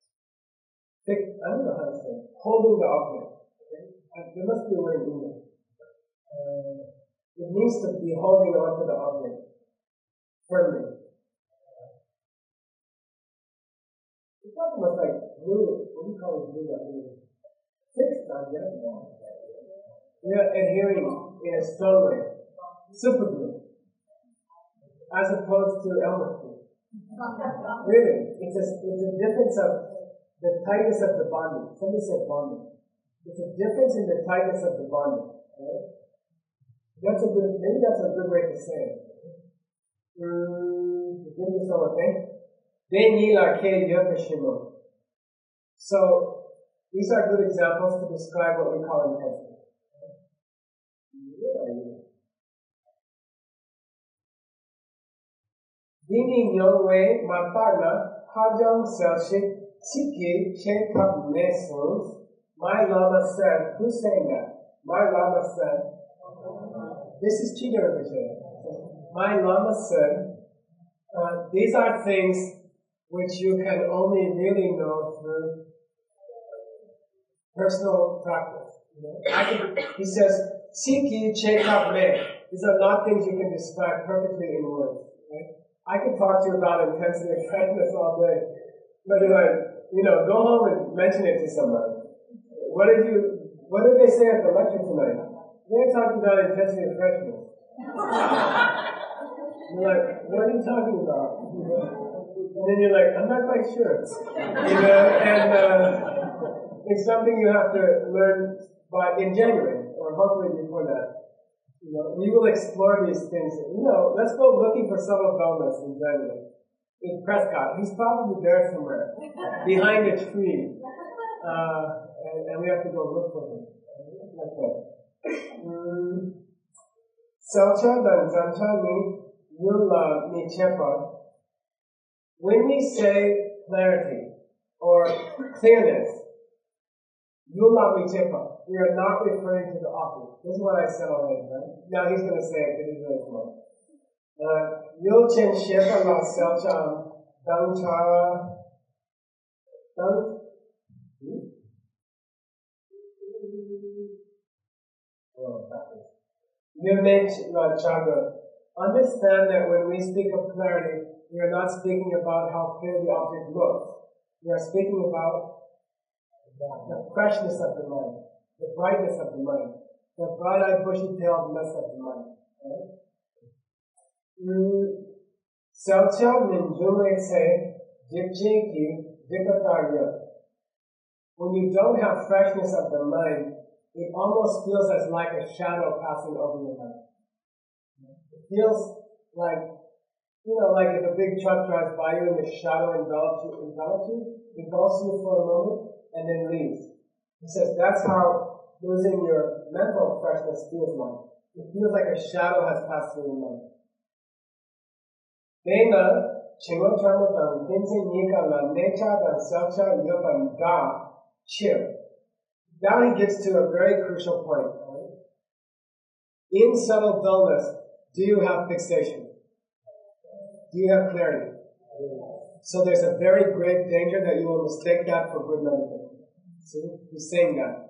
I don't know how to say it. Holding the object. Okay? Uh, there must be a word in English. Uh, it means to be holding on to the object firmly. It's not almost like glue. What do you call it? Glue that glue? Fixed, I guess. You're adhering in a strong way. Super glue. As opposed to Elmer glue. Really, it's a, it's a difference of the tightness of the bonding. Somebody said bonding. It's a difference in the tightness of the bonding. Right? That's a good, maybe that's a good way to say it. Mm, so these are good examples to describe what we call intensity. Dini Nyongwe Matana Hajang Selshik Siki Chekap Nesons. My Lama said, who's saying that? My Lama said, this is Chidar Rinpoche. My Lama said, uh, these are things which you can only really know through personal practice. You know? I can, he says, Siki Chekap Ne. These are not things you can describe perfectly in words. Right? I can talk to you about intensity and frankness all day, but if I, you know, go home and mention it to somebody. What did you, what did they say at the lecture tonight? They're talking about intensity and frankness. You're like, what are you talking about? You know? And then you're like, I'm not quite sure. You know, and uh, it's something you have to learn by in January, or hopefully before that. You know, we will explore these things. You know, let's go looking for subtle wellness in January. In Prescott, he's probably there somewhere, behind a tree, uh, and, and we have to go look for him. Like that. Selcha dan Zancha ni Yula ni Chepa. When we say clarity or clearness, Yula mi Chepa, we are not referring to the object. This is what I said already, right? Now he's going to say it because he's really smart. Yul chen shepa la selcha dang cha dang. Oh, Yumech la chaga. Understand that when we speak of clarity, we are not speaking about how clear the object looks. We are speaking about the freshness of the mind, the brightness of the mind, the bright-eyed, bushy-tailedness of the mind. Selcha minjume se jikjiki dikatarya. When you don't have freshness of the mind, it almost feels as like a shadow passing over your mind. It feels like, you know, like if a big truck drives by you and the shadow envelops you, envelops you, engulfs you for a moment, and then leaves. He says that's how losing your mental freshness feels like. It feels like a shadow has passed through your mind. Dena, chingo charmadan, pinse nika la necha dan selcha yoban da, chir. Now he gets to a very crucial point. Right? In subtle dullness, do you have fixation? Do you have clarity? So there's a very great danger that you will mistake that for good meditation. See? He's saying that.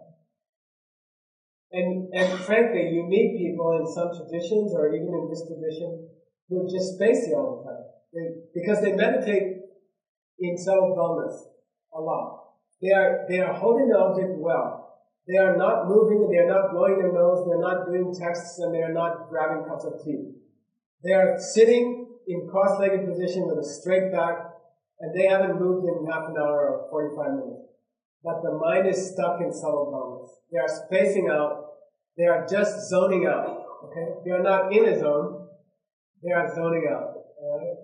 And, and frankly, you meet people in some traditions or even in this tradition who are just spacey all the time. They, because they meditate in subtle dullness a lot. They are, they are holding the object well. They are not moving, they are not blowing their nose, they're not doing texts, and they are not grabbing cups of tea. They are sitting in cross-legged position with a straight back, and they haven't moved in half an hour or forty-five minutes. But the mind is stuck in subtle dullness. They are spacing out, they are just zoning out. Okay? They are not in a zone, they are zoning out. Alright?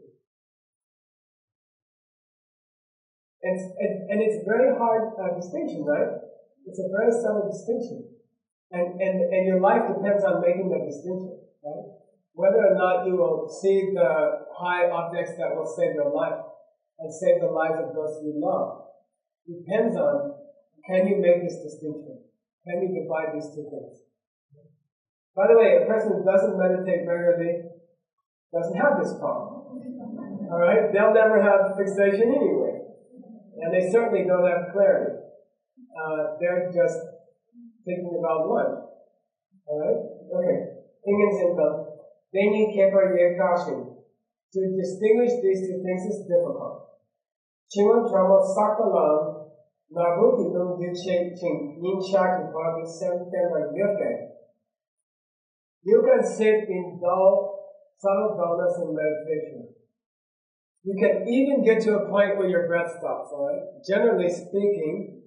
And, and, and it's a very hard uh, distinction, right? It's a very subtle distinction. And, and, and your life depends on making that distinction, right? Whether or not you will see the high objects that will save your life and save the lives of those you love depends on, can you make this distinction? Can you divide these two things? By the way, a person who doesn't meditate regularly doesn't have this problem. Alright? They'll never have fixation anyway. And they certainly don't have clarity. Uh, they're just thinking about lunch. Alright? Okay. Ingen's income. Then you keep your caution. To distinguish these two things is difficult. Chingon tramo sakalam nabukitum duche ching yin shaki bagi semtema yoke. You can sit in dull, subtle dullness in meditation. You can even get to a point where your breath stops, alright? Generally speaking,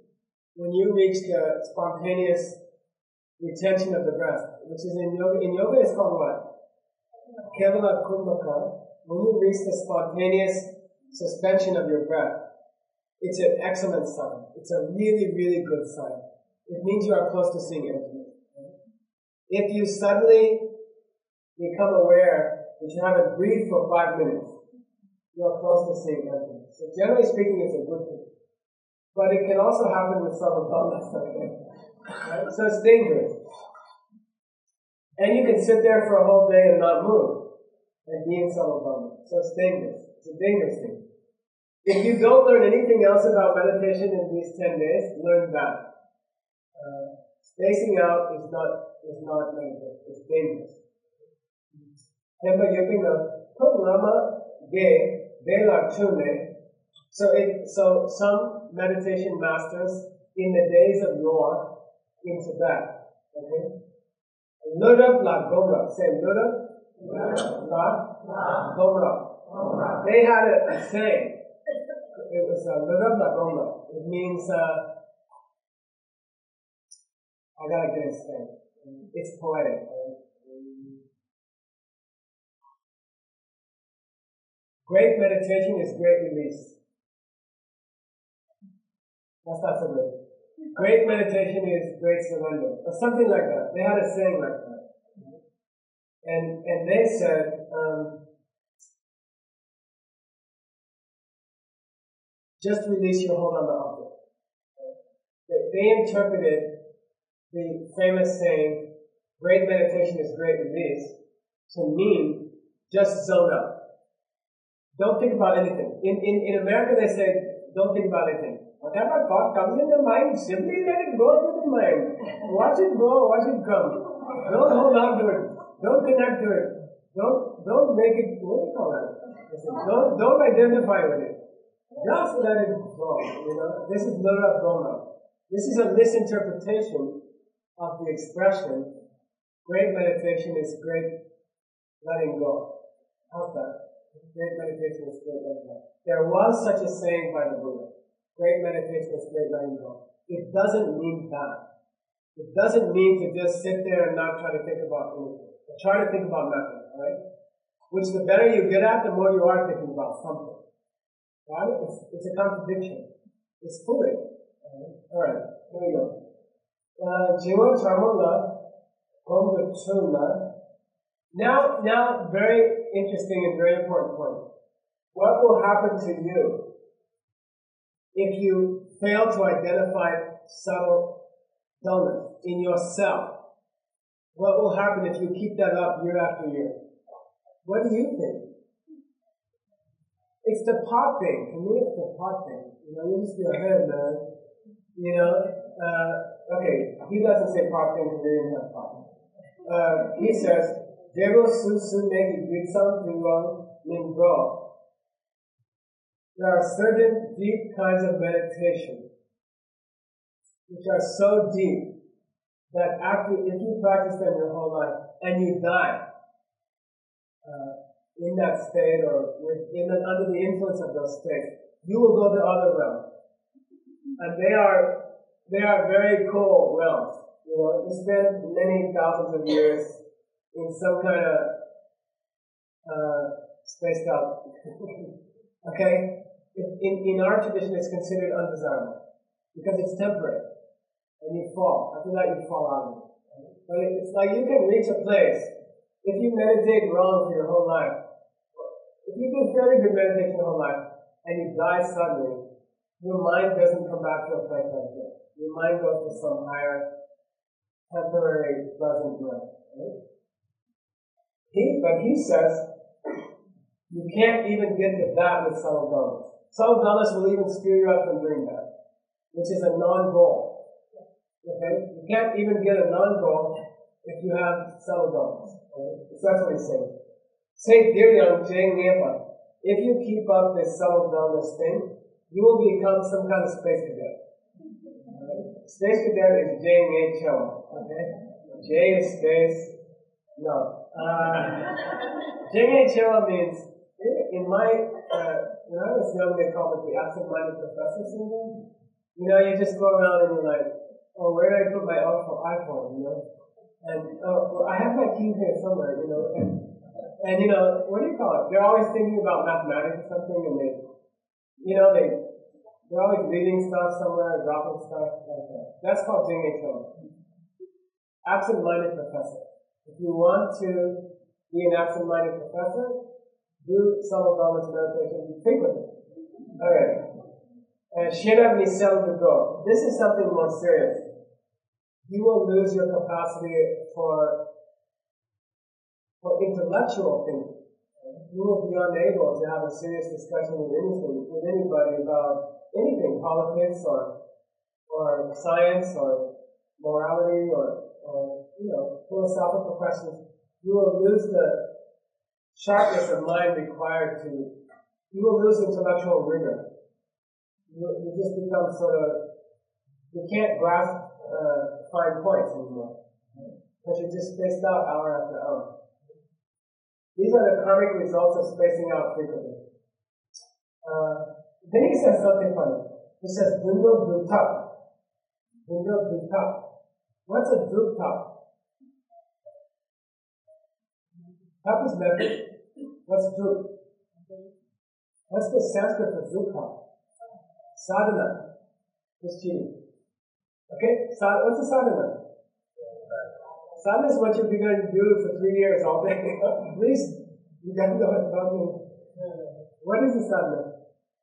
when you reach the spontaneous retention of the breath, which is in yoga, in yoga it's called what? Kevala Kumbhaka. When you reach the spontaneous suspension of your breath, it's an excellent sign. It's a really, really good sign. It means you are close to seeing emptiness. If you suddenly become aware that you haven't breathed for five minutes, you are close to seeing emptiness. So generally speaking, it's a good thing. But it can also happen with subtle dullness, okay? Right? So it's dangerous. And you can sit there for a whole day and not move and be in subtle dullness. So it's dangerous. It's a dangerous thing. If you don't learn anything else about meditation in these ten days, learn that. Uh, spacing out is not is not dangerous. It's dangerous. Temba yupinga lama ge vela tune. So it so some meditation masters in the days of yore in Tibet, okay? Lurab la gomra. Say lurab la gomra. They had a, a saying. It was uh, lurab la gomra. It means uh, I gotta get it straight. It's poetic. Right? Great meditation is great release. That's not so good. Great meditation is great surrender, or something like that. They had a saying like that, and and they said, um, just release your hold on the object. They, they interpreted the famous saying, great meditation is great release, to mean just zone out. Don't think about anything. In, in, in America they say, don't think about anything. Whatever thought comes in the mind, simply let it go through the mind. Watch it go, watch it come. Don't hold on to it. Don't connect to it. Don't don't make it, what do you call that? Don't, don't identify with it. Just let it go. You know, this is Lura Brahma. This is a misinterpretation of the expression, great meditation is great letting go. How's that? Great meditation is great letting go. There was such a saying by the Buddha. Great meditation is great letting go. It doesn't mean that. It doesn't mean to just sit there and not try to think about anything. But try to think about nothing, right? Which the better you get at, the more you are thinking about something. Right? It's, it's a contradiction. It's fluid. Alright, here we go. Jiva Charmala Gomgatuna. Now, now, very interesting and very important point. What will happen to you if you fail to identify subtle dullness in yourself? What will happen if you keep that up year after year? What do you think? It's the pot thing. To me, it's the pot thing. You know, you just go ahead, man. You know, uh, okay, he doesn't say pot thing because they didn't have pot. Uh, he says, Devo su su neki gritsam duang lingro. There are certain deep kinds of meditation which are so deep that after, if you practice them your whole life and you die uh, in that state or with, in the, under the influence of those states, you will go to other realms. And they are they are very cool realms. You know, you spend many thousands of years in some kind of uh, spaced out. Okay? In, in our tradition, it's considered undesirable because it's temporary, and you fall. After that, you fall out of it. But it's like you can reach a place if you meditate wrong for your whole life. If you do fairly good meditation your whole life and you die suddenly, your mind doesn't come back to a place like this. Your mind goes to some higher, temporary, pleasant realm. Right? He, but he says, you can't even get to that with subtle dullness. Subtle dullness will even screw you up from doing that, which is a non-goal. Okay? You can't even get a non-goal if you have subtle dullness. Okay? So that's what he's saying. Say, Diryang Jay Nyepa, if you keep up this subtle dullness thing, you will become some kind of space cadet. Right? Space cadet is Jay Nye Choa. Okay? J is space. No. Uh, Jay Nye Choa means, in my, uh, when I was young, they called it the absent-minded professor syndrome. You know, you just go around and you're like, oh, where did I put my iPhone, you know? And, oh, well, I have my key here somewhere, you know? And, and, you know, what do you call it? They're always thinking about mathematics or something, and they, you know, they, they're always reading stuff somewhere, dropping stuff like that. That's called Jing Chong. Absent-minded professor. If you want to be an absent-minded professor, do Samadhana's meditation frequently. Alright. And Shira Misel to go. This is something more serious. You will lose your capacity for, for intellectual thinking. You will be unable to have a serious discussion with anything, with anybody about anything, politics or or science or morality or, or you know, philosophical questions. You will lose the sharpness of mind required to, you will lose intellectual rigor. You, you just become sort of, you can't grasp uh, fine points anymore. Because you're just spaced out hour after hour. These are the karmic results of spacing out frequently. Uh, then he says something funny. He says, Dundo Druptap. Dundo Druptap. What's a Druptap? Tap is method. What's Drup? What's the Sanskrit for Druptap? Sadhana. Just cheating. Okay? Sa- what's a sadhana? Sadhana is what you're going to do for three years all day. At least you got to know what about me. What is a sadhana?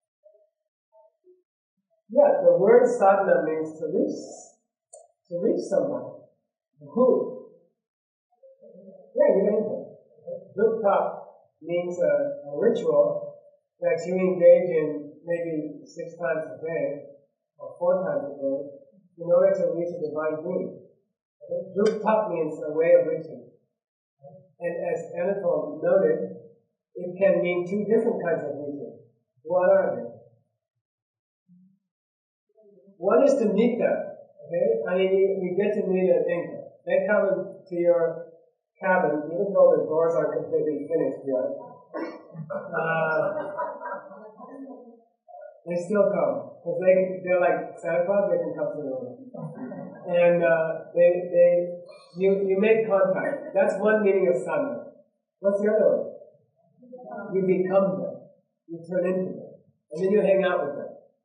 Yeah, the word sadhana means to reach, to reach somebody. Who? Yeah, you named it. Druptap means a, a ritual that you engage in maybe six times a day or four times a day in order to reach a divine being. Druptap means a way of reaching. And as Anatole noted, it can mean two different kinds of reaching. What are they? One is to meet them. Okay? I mean, you, you get to meet an angel. They come into your cabin, even though the doors aren't completely finished yet. Uh, they still come. Because they, they're like Santa Claus, they can come to the room. And uh, they, they, you, you make contact. That's one meaning of sadhana. What's the other one? You become them. You turn into them. And then you hang out with them.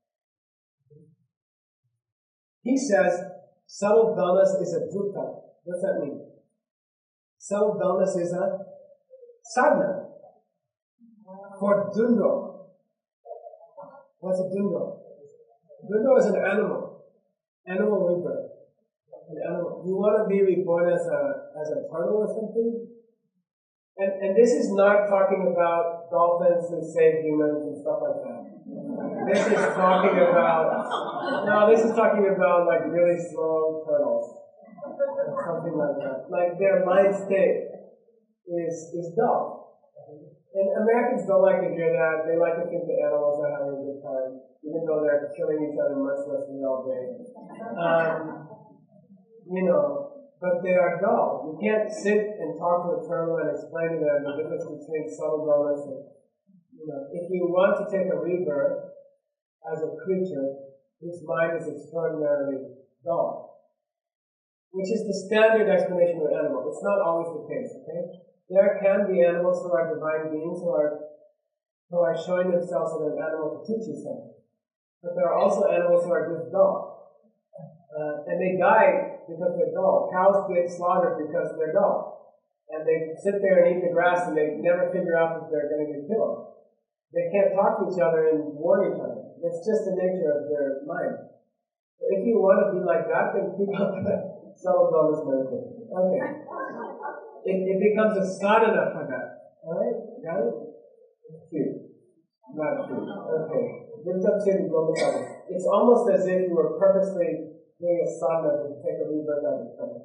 He says, subtle dullness is a drupta. What's that mean? Subtle dullness is a sadhana. For dundo. What's a dundo? Dundo is an animal. Animal rebirth. An animal. You want to be reborn as a as a turtle or something? And and this is not talking about dolphins who save humans and stuff like that. This is talking about no, this is talking about like really slow turtles. Or something like that. Like their mind state is is dull. And Americans don't like to hear that. They like to think the animals are having a good time, even though they're killing each other mercilessly all day. Um, you know, but they are dull. You can't sit and talk to a turtle and explain to them the difference between subtle dullness and, you know, if you want to take a rebirth as a creature whose mind is extraordinarily dull, which is the standard explanation of an animal. It's not always the case, okay? There can be animals who are divine beings who are who are showing themselves as an animal to teach you something. But there are also animals who are just dull. Uh, and they die because they're dull. Cows get slaughtered because they're dull. And they sit there and eat the grass and they never figure out that they're going to get killed. They can't talk to each other and warn each other. It's just the nature of their mind. So if you want to be like that, then keep up the subtle dullness meditation. Okay. It, it becomes a sadhana for that. Alright? Got it? Cute. Not cute. Okay. Lift up to the global sadhana. It's almost as if you were purposely doing a sadhana to take a rebirth out of trouble.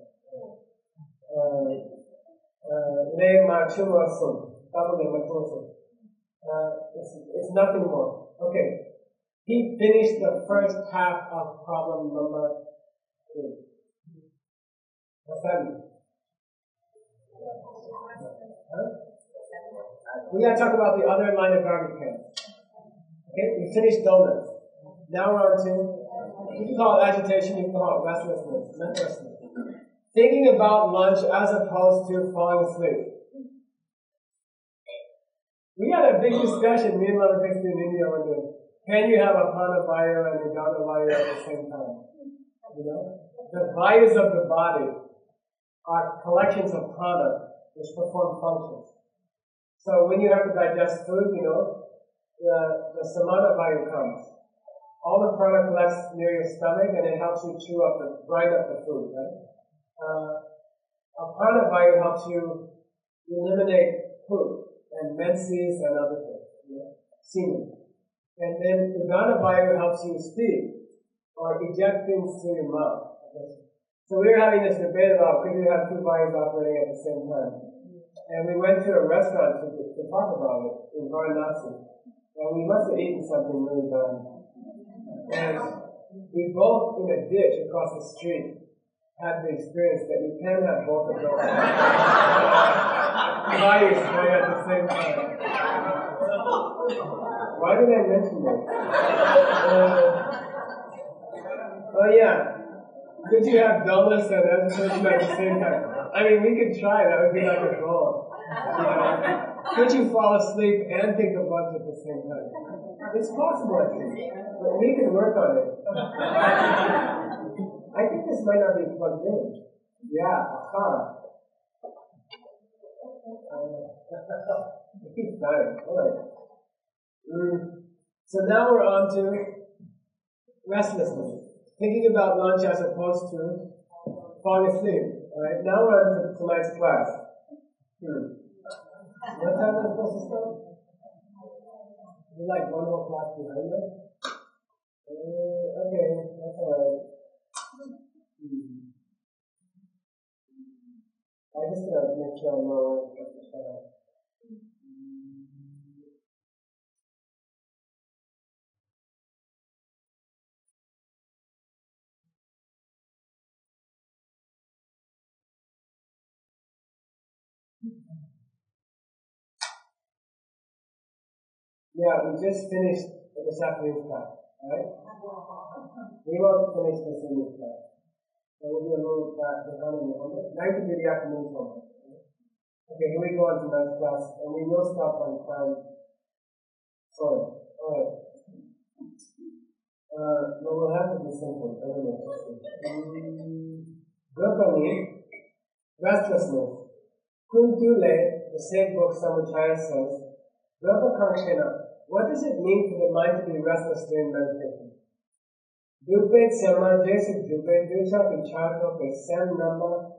Le machumo sum. It's it's nothing more. Okay. He finished the first half of problem number three. What's that mean? Huh? We gotta talk about the other line of garbage cans. Okay, we finished donuts. Now we're on to You can call it agitation, you can call it restlessness, restlessness. Thinking about lunch as opposed to falling asleep. We had a big discussion, me and Lama in India one day. Can you have a prana vayu and a udana vayu at the same time? You know? The vayus of the body are collections of prana which perform functions. So when you have to digest food, you know, the, the samana vayu comes. All the prana collects near your stomach and it helps you chew up the, grind up the food, right? Uh, Aparna vayu helps you eliminate poop and menses and other things, you know, semen. And then udana vayu helps you speak or eject things through your mouth. Okay? So we were having this debate about could you have two vayus operating at the same time. And we went to a restaurant to, to talk about it in Varanasi. And we must have eaten something really bad. And we both, in a ditch across the street, had the experience that you can have both of those vayus going at the same time. Why did I mention that? Uh, oh yeah, could you have dullness and agitation at the same time? I mean, we could try, that would be like a goal. You know? Could you fall asleep and think of lunch at the same time? It's possible, I think, but we can work on it. I think this might not be plugged in. Yeah, aha. It keeps dying. Alright. Mm. So now we're on to restlessness. Thinking about lunch as opposed to falling asleep. Alright, now we're on to tonight's class. Hmm. What time are we supposed to start? We're like one more class behind us? Uh, okay, that's alright. Hmm. I just gotta make sure I know what to start. Yeah, we just finished this afternoon's class, alright? We won't finish this evening's class. So we'll be a little back behind in the homework. Now you can do the afternoon homework. Okay, here we go on tonight's class, and we will stop on time. Sorry. Alright. Uh, but we'll have to be simple. I don't know. Gopani, restlessness. Kuntule, the same book Samachaya says, Gopakanshena. What does it mean for the mind to be restless during meditation? Dupe Sema Jesse Dupe Ducha Vicharto Pe Sem Nama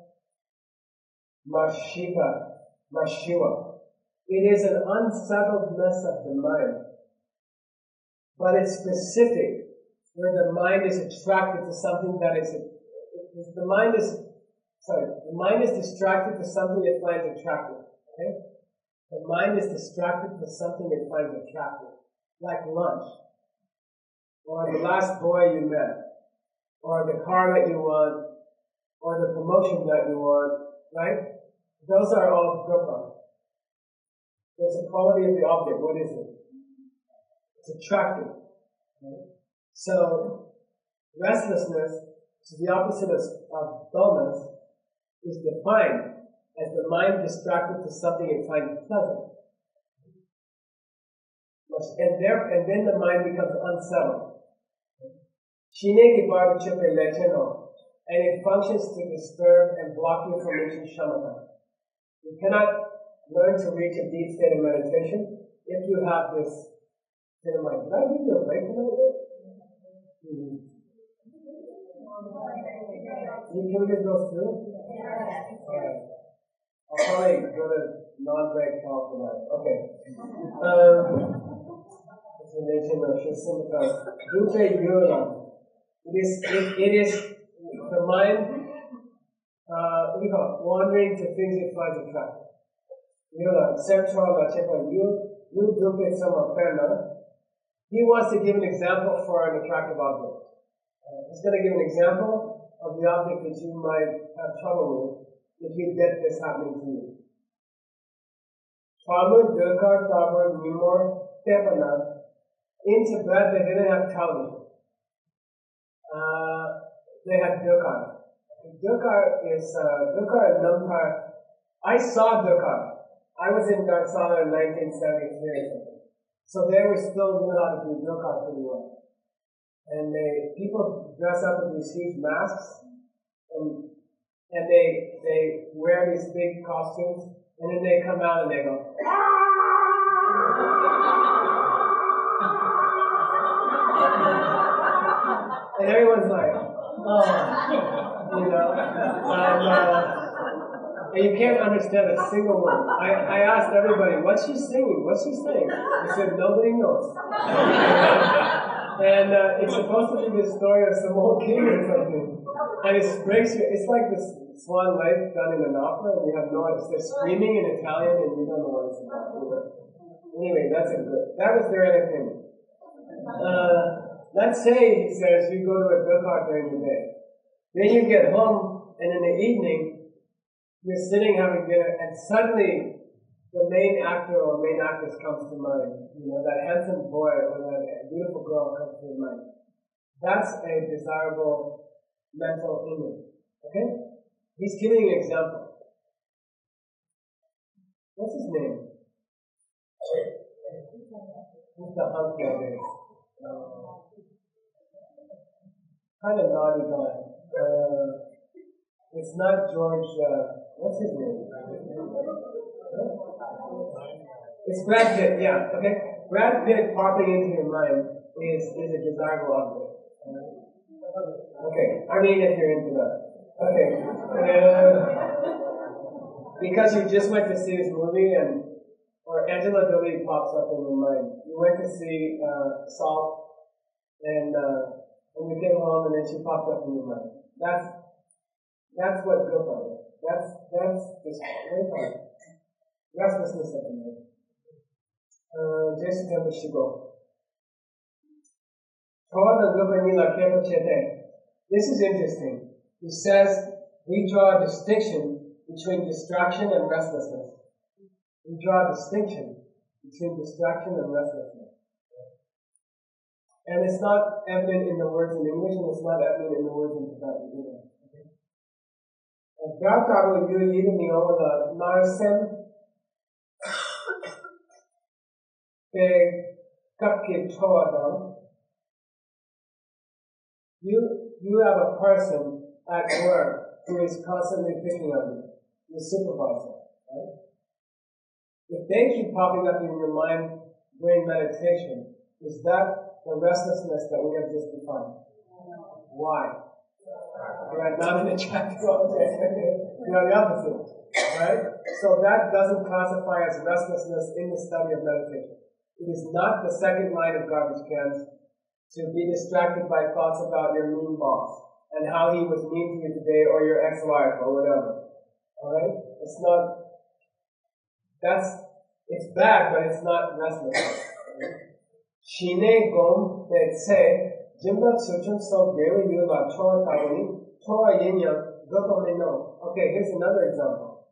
Mashiva Mashiva. It is an unsettledness of the mind, but it's specific, where the mind is attracted to something that is, the mind is, sorry, the mind is distracted to something it finds attractive, okay? The mind is distracted to something it finds attractive, like lunch, or the last boy you met, or the car that you want, or the promotion that you want, right? Those are all gopa. There's a quality of the object. What is it? It's attractive. Right? So, restlessness, which is the opposite of, of dullness, is defined as the mind distracted to something it finds pleasant. And, there, and then the mind becomes unsettled. And it functions to disturb and block you from reaching shamatha. You cannot learn to reach a deep state of meditation if you have this state of mind. Did I give you a break tonight? Mm-hmm. Can we just go through? Alright. I'll probably go to non-break talk tonight. Okay. Um, it is, it, it is the mind, uh, what do you call it? Wandering to things it finds attractive. Yula, central, you, you do get some perna. He wants to give an example for an attractive object. Uh, he's going to give an example of the object that you might have trouble with if you get this happening to you. Farmer, Durkar, Farmer, Nimor, Tepana. In Tibet, they didn't have television. uh, they had Dokar. Dokar is, uh, Dokar and Namkar. I saw Dokar. I was in Dharamsala in nineteen seventy-three or something. So they were still knew how to do Dokar pretty well. And they, people dress up with these huge masks, and, and they, they wear these big costumes, and then they come out and they go, and everyone's like, oh, you know, and, uh, and you can't understand a single word. I, I asked everybody, what's she singing? What's she saying? They said, nobody knows. And uh, it's supposed to be the story of some old king or something. And it breaks you. It's like this Swan Lake done in an opera, and you have no idea. They're screaming in Italian, and you don't know what it's about. You know? Anyway, that's a good. That was their entertainment. Uh, let's say, he says, you go to a Dokar during the day. Then you get home, and in the evening, you're sitting having dinner, and suddenly the main actor or main actress comes to mind. You know, that handsome boy or that beautiful girl comes to your mind. That's a desirable mental image. Okay? He's giving an example. What's his name? Who's the hunk guy? Uh, kind of naughty guy. Uh, it's not George, uh, what's his name? It's Brad Pitt, yeah, okay? Brad Pitt popping into your mind is, is a desirable object. Okay, I mean if you're into that. Okay. Uh, because you just went to see this movie and, or Angela Jolie pops up in your mind. You went to see uh, Salt and, uh, and you came home and then she popped up in your mind. That's, that's what good is. That's, that's just very fun. Restlessness of the mind. Uh, Jason Temple Shigo. This is interesting. He says we draw a distinction between distraction and restlessness. We draw a distinction between distraction and restlessness. And it's not evident in the words in English, and it's not evident in the words in Tibetan either. Gataru yu yidami over the Narsem You, you have a person at work who is constantly picking on you, your supervisor, right? If they keep popping up in your mind during meditation, is that the restlessness that we have just defined? Why? Right, not an attractive object. You know, the opposite, right? So that doesn't classify as restlessness in the study of meditation. It is not the second line of garbage cans to be distracted by thoughts about your mean boss and how he was mean to you today or your ex-wife or whatever. Alright? It's not, that's, it's bad, but it's not restless. Shine gom te tse jimba tsuchum so dewi yu la choa tawani choa yinya goto me no. Okay, here's another example.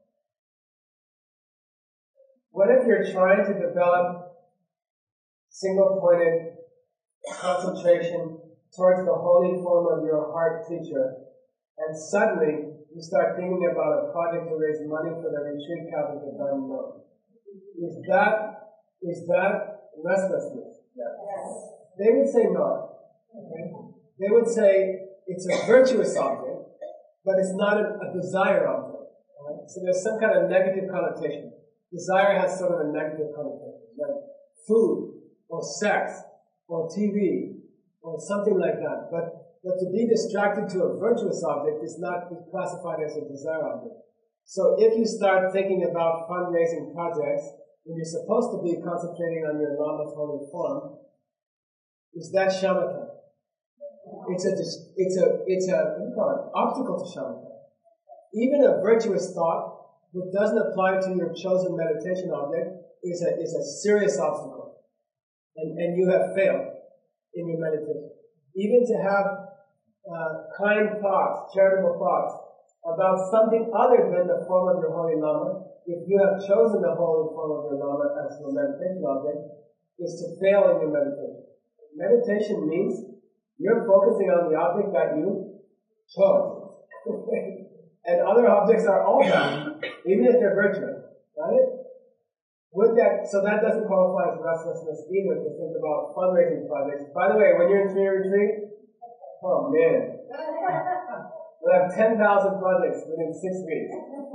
What if you're trying to develop single-pointed concentration towards the holy form of your heart teacher, and suddenly you start thinking about a project to raise money for the retreat cabin to Dharma Mode? Is that, is that restlessness? Yes. They would say no. Okay? They would say it's a virtuous object, but it's not a, a desire object. Right? So there's some kind of negative connotation. Desire has sort of a negative connotation, like food, or sex, or T V, or something like that. But, but to be distracted to a virtuous object is not classified as a desire object. So if you start thinking about fundraising projects, when you're supposed to be concentrating on your Lama's holy form, is that shamatha? It's a, it's a, it's a, what do you call it, obstacle to shamatha. Even a virtuous thought, which doesn't apply to your chosen meditation object, is a, is a serious obstacle. And, and you have failed in your meditation. Even to have uh, kind thoughts, charitable thoughts about something other than the form of your holy Lama, if you have chosen the holy form of your Lama as your meditation object, is to fail in your meditation. Meditation means You're focusing on the object that you chose. And other objects are all bad, even if they're virtuous. Right? With that, so that doesn't qualify as restlessness either to think about fundraising projects. By the way, when you're in three retreat, oh man, we'll have ten thousand projects within six weeks.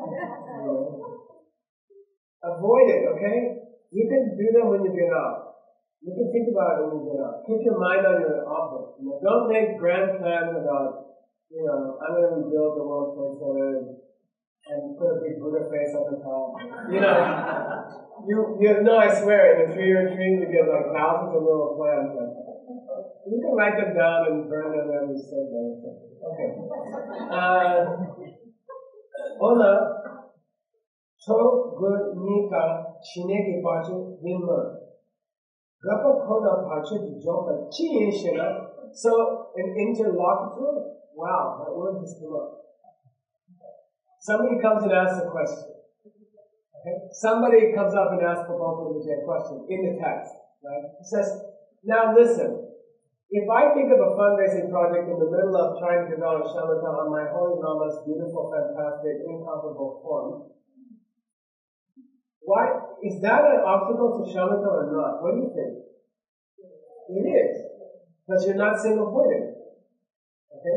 Avoid it, okay? You can do them when you get out. You can think about it when you get out. Keep your mind on your object. You know, don't make grand plans about, you know, I'm going to rebuild the World Trade Center and put a big Buddha face on the top. You know, you, you know, I swear, in a three-year retreat, you get like thousands of little plans. Like, you can write them down and burn them every single day. Okay. Uh, hola. Cho good nika chineki pachi vinma. Gapa koda pachi joka chi shina. So an interlocutor, wow, that word just came up. Somebody comes and asks a question. Okay? Somebody comes up and asks Prabhupada a question in the text. Right? He says, now listen, if I think of a fundraising project in the middle of trying to develop Shamatha on my Holy Lama's beautiful, fantastic, incomparable form, why is that an obstacle to shamatha or not? What do you think? It is, because you're not single-pointed. Okay?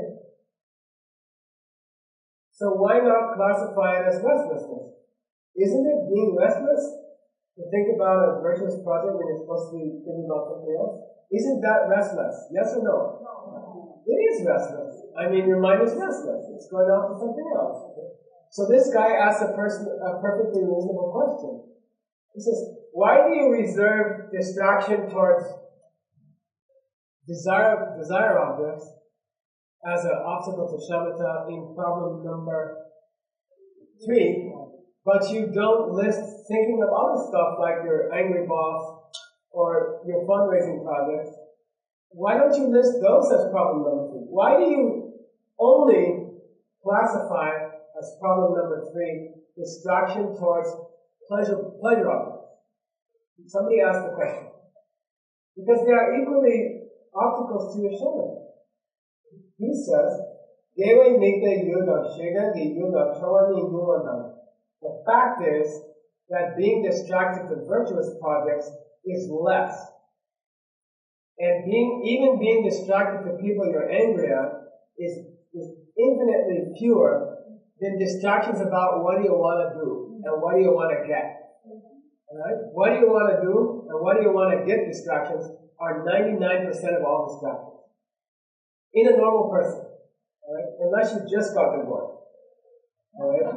So why not classify it as restlessness? Isn't it being restless to think about a virtuous project when you're supposed to be thinking about something else? Isn't that restless? Yes or no? No. It is restless. I mean, your mind is restless. It's going off to something else. Okay? So this guy asks a person a perfectly reasonable question. He says, why do you reserve distraction towards desire, desire objects as an obstacle to shamatha in problem number three, but you don't list thinking of other stuff like your angry boss or your fundraising projects? Why don't you list those as problem number three? Why do you only classify as problem number three, distraction towards pleasure, pleasure objects? Somebody asked the question. Because they are equally obstacles to your shamatha. He says, the fact is that being distracted to virtuous projects is less. And being even being distracted to people you're angry at is, is infinitely fewer than distractions about what do you want to do and what do you want to get. Alright? What do you want to do and what do you want to get distractions are ninety-nine percent of all distractions. In a normal person. Alright? Unless you just got divorced. Alright?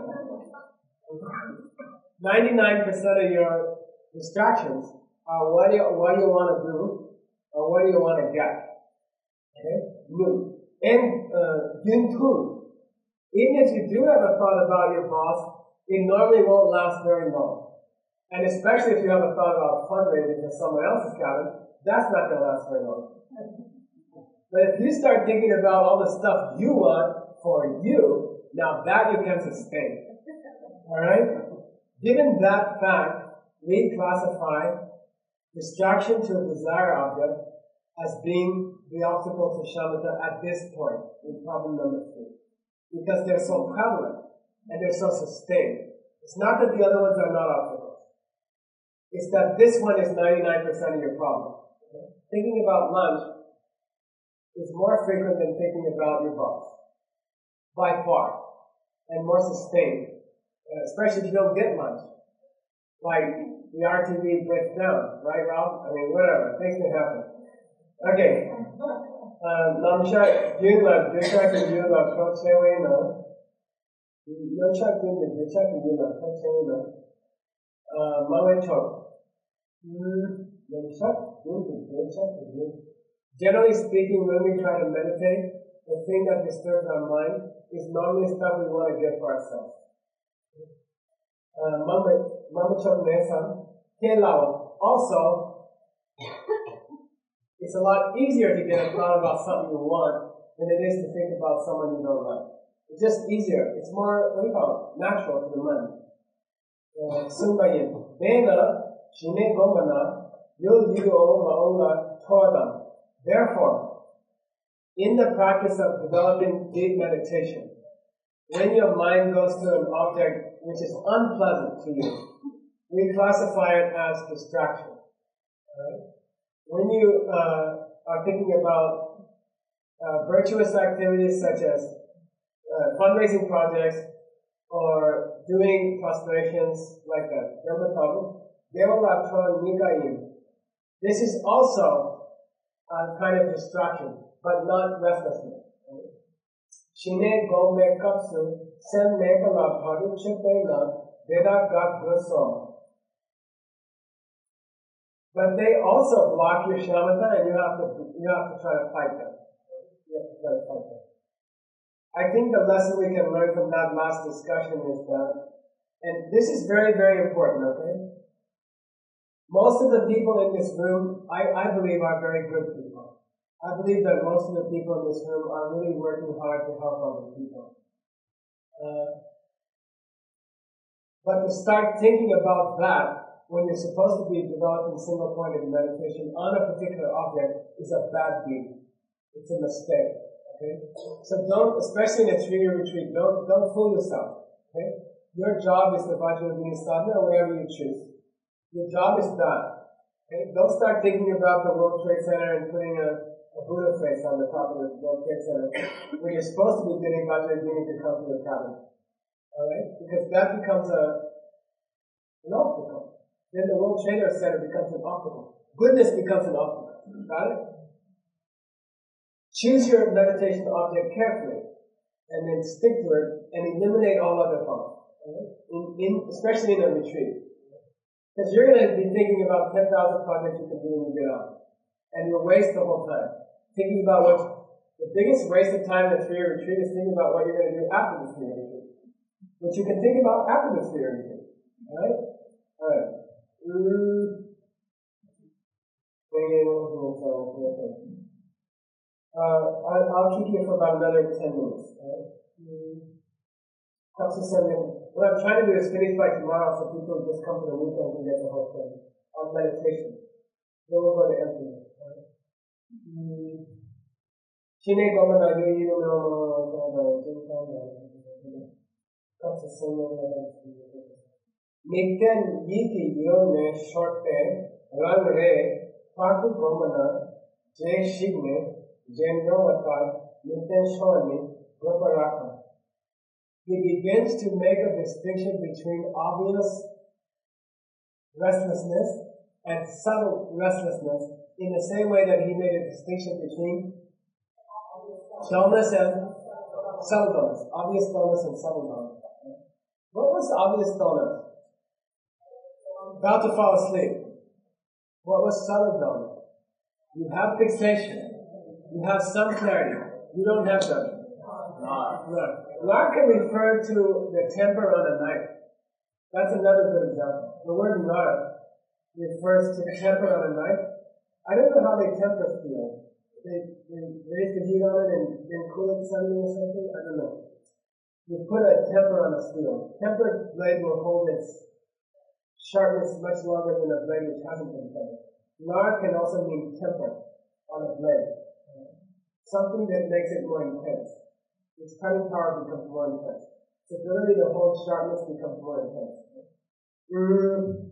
ninety-nine percent of your distractions are what do you, what do you want to do or what do you want to get. Okay? New. And uh, too. Even if you do have a thought about your boss, it normally won't last very long. And especially if you have a thought about fundraising for someone else's cabin, that's not going to last very long. But if you start thinking about all the stuff you want for you, now that you can sustain. Alright? Given that fact, we classify distraction to a desire object as being the obstacle to shamatha at this point in problem number three. Because they're so prevalent and they're so sustained. It's not that the other ones are not obstacles. It's that this one is ninety-nine percent of your problem. Okay? Thinking about lunch is more frequent than thinking about your boss. By far. And more sustained. Uh, especially if you don't get lunch. Like, the R T V breaks down, right, Rob? I mean, whatever. Things can happen. Okay. Namshak Yunla, Dishak and Yunla, Kotsewena. Namshak Yunla, Dishak and Yunla, Kotsewena. Mawechok. Namshak Yunla, Dishak and Yunla. Generally speaking, when we try to meditate, the thing that disturbs our mind is normally stuff we want to get for ourselves. Mamachok Nesan, Kelao. Also, it's a lot easier to get a thought about something you want than it is to think about someone you don't like. It's just easier. It's more, what do you call it, natural to the mind. Sumbayin. Bena, Shine Gomana, Yul Yudo Maola Toda. Therefore, in the practice of developing deep meditation, when your mind goes to an object which is unpleasant to you, we classify it as distraction. Right? When you uh, are thinking about uh, virtuous activities such as uh, fundraising projects or doing prostrations like that, this is also a kind of distraction, but not restlessness. Shine gome kapsu sen nekala bhadu chepena veda gat grasam. But they also block your shamatha, and you have to you have to try to fight them. You have to try to fight them. I think the lesson we can learn from that last discussion is that, and this is very, very important, okay? Most of the people in this room, I, I believe, are very good people. I believe that most of the people in this room are really working hard to help other people. Uh, but to start thinking about that when you're supposed to be developing single-pointed meditation on a particular object is a bad deed. It's a mistake. Okay? So don't, especially in a three-year retreat, don't don't fool yourself. Okay? Your job is the Vajradhini sadhana or whatever you choose. Your job is done. Okay? Don't start thinking about the World Trade Center and putting a, a Buddha face on the top of the World Trade Center when you're supposed to be getting Vajradhini to come to your cabin. Alright? Because that becomes a an obstacle. Then the World Trade Center becomes an obstacle. Goodness becomes an obstacle. Got it? Choose your meditation object carefully, and then stick to it, and eliminate all other thoughts. Right? In, in, especially in a retreat. Because you're going to be thinking about ten thousand projects you can do when you get out. And you'll waste the whole time. Thinking about what, the biggest waste of time in a three-year retreat is thinking about what you're going to do after the three-year retreat. Which you can think about after the three-year retreat. Alright? Alright. Mm. Uh, I'll, I'll keep you for about another ten minutes. Right? Mm. What I'm trying to do is finish by tomorrow so people just come to the weekend and get the whole thing on meditation. Then we'll go to emptiness. Shine Gomana Yuyu Nikan Yiki Yone Shorte Run Re Patu Gomana Jay Shigne Jendrovata Nitan Shoni Goparaka. He begins to make a distinction between obvious restlessness and subtle restlessness in the same way that he made a distinction between dullness and subtle dullness. Obvious dullness and subtle dullness. What was obvious dullness? About to fall asleep. What was subtle dullness? You have fixation. You have some clarity. You don't have that. No. Lar can refer to the temper on a knife. That's another good example. The word lar refers to the temper on a knife. I don't know how they temper steel. They, they raise the heat on it and then cool it suddenly or something? I don't know. You put a temper on a steel. Tempered blade will hold its sharpness much longer than a blade which hasn't been tempered. Lar can also mean temper on a blade. Something that makes it more intense. Its cutting power becomes more intense. Its ability to hold sharpness becomes more intense. Mm.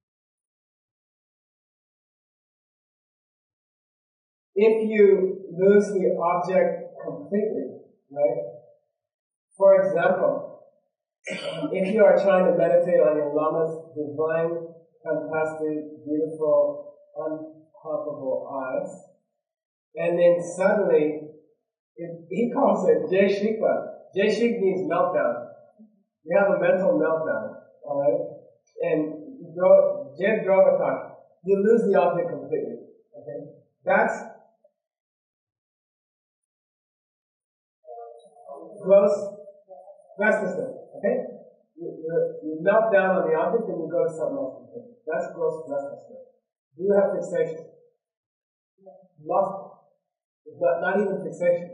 If you lose the object completely, right? For example, if you are trying to meditate on your Lama's divine, fantastic, beautiful, unconquerable eyes, and then suddenly, it, he calls it Jeshika. Jeshik means meltdown. You have a mental meltdown, alright? And Jed Drovatak, you lose the object completely. Okay? That's gross restlessness. Okay? You, you, you melt down on the object and you go to something else. That's gross restlessness. Do you have fixation? Lost. Not, not even fixation.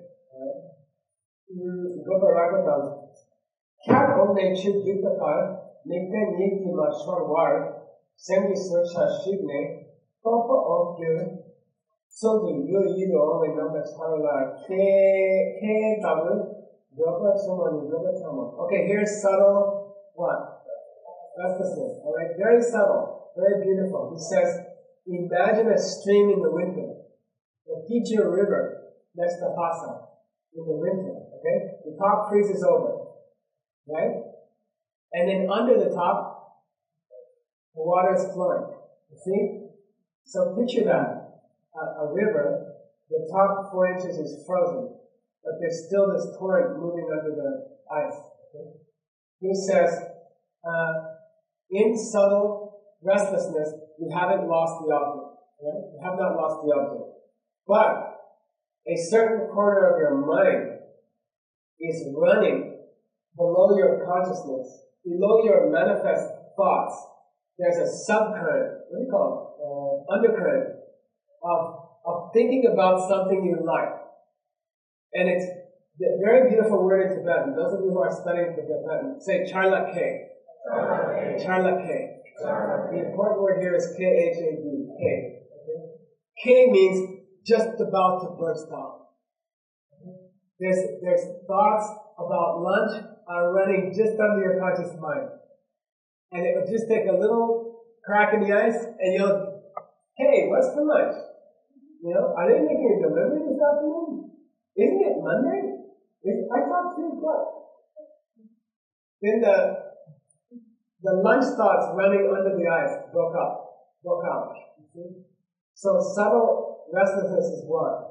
Goparaka Cat only chip Yukakar, Nikan Yiki Mashor War, Semi Searcha Shigne, Papa of Gyur, 소주, 요, 이로, 왜 넘버 차로라, K, K, W, double someone, double someone. Okay, here's subtle, what? Restlessness, alright? Very subtle, very beautiful. He says, imagine a stream in the winter. The Pichu River next to Lhasa in the winter, okay? The top freezes over, right? And then under the top, the water is flowing. You see? So picture that. A, a river, the top four inches is frozen, but there's still this torrent moving under the ice. Okay? He says, uh, in subtle restlessness, you haven't lost the object. Right? You have not lost the object. But a certain corner of your mind is running below your consciousness, below your manifest thoughts. There's a subcurrent, what do you call it? Uh, undercurrent of, of thinking about something you like. And it's a very beautiful word in Tibetan. Those of you who are studying Tibetan, say Charla K. Charla K. The important word here is K H A D, K. K means just about to burst out. There's, there's thoughts about lunch are running just under your conscious mind. And it will just take a little crack in the ice and you'll, hey, what's for lunch? You know, are they making a delivery this afternoon? Isn't it Monday? It's, I thought two o'clock. Then the, the lunch thoughts running under the ice broke up, broke out. You see? So subtle restlessness is what?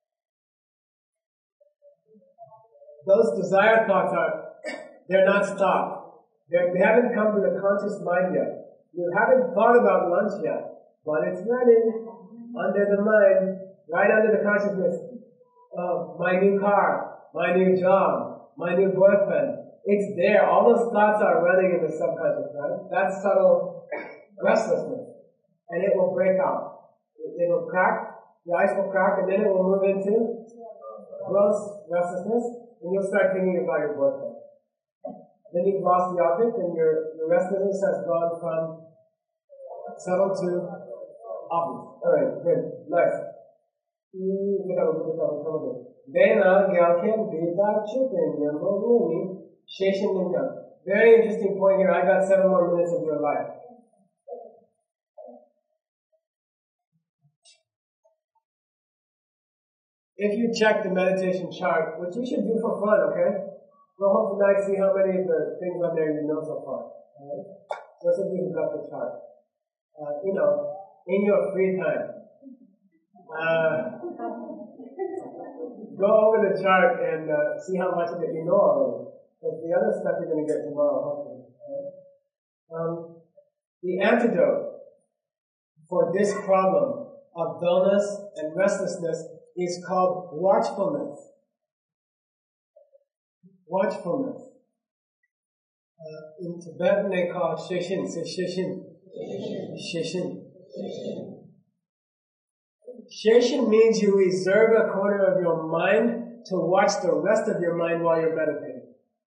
Those desire thoughts are, they're not stopped. They're, they haven't come to the conscious mind yet. You haven't thought about lunch yet, but it's running under the mind, right under the consciousness of my new car, my new job, my new boyfriend. It's there. All those thoughts are running in the subconscious, right? That's subtle restlessness. And it will break out. It will crack, the ice will crack, and then it will move into gross restlessness, and you'll start thinking about your boyfriend. Then you've lost the object, and your, your restlessness has gone from subtle to obvious. Alright, good. Nice. Vena Gyalken Vita Chicken Yambo Sheshin Ninja. Very interesting point here. I got seven more minutes of your life. If you check the meditation chart, which you should do for fun, okay? Go home tonight, see how many of the things on there you know so far. Alright? Those of you who got the chart. Uh, you know, in your free time. Uh, go over the chart and uh, see how much of it you know already. Because the other stuff you're going to get tomorrow, hopefully. Right? Um, the antidote for this problem of dullness and restlessness is called watchfulness. Watchfulness. Uh, in Tibetan they call it sheshin. Say sheshin. Sheshin. Sheshin means you reserve a corner of your mind to watch the rest of your mind while you're meditating.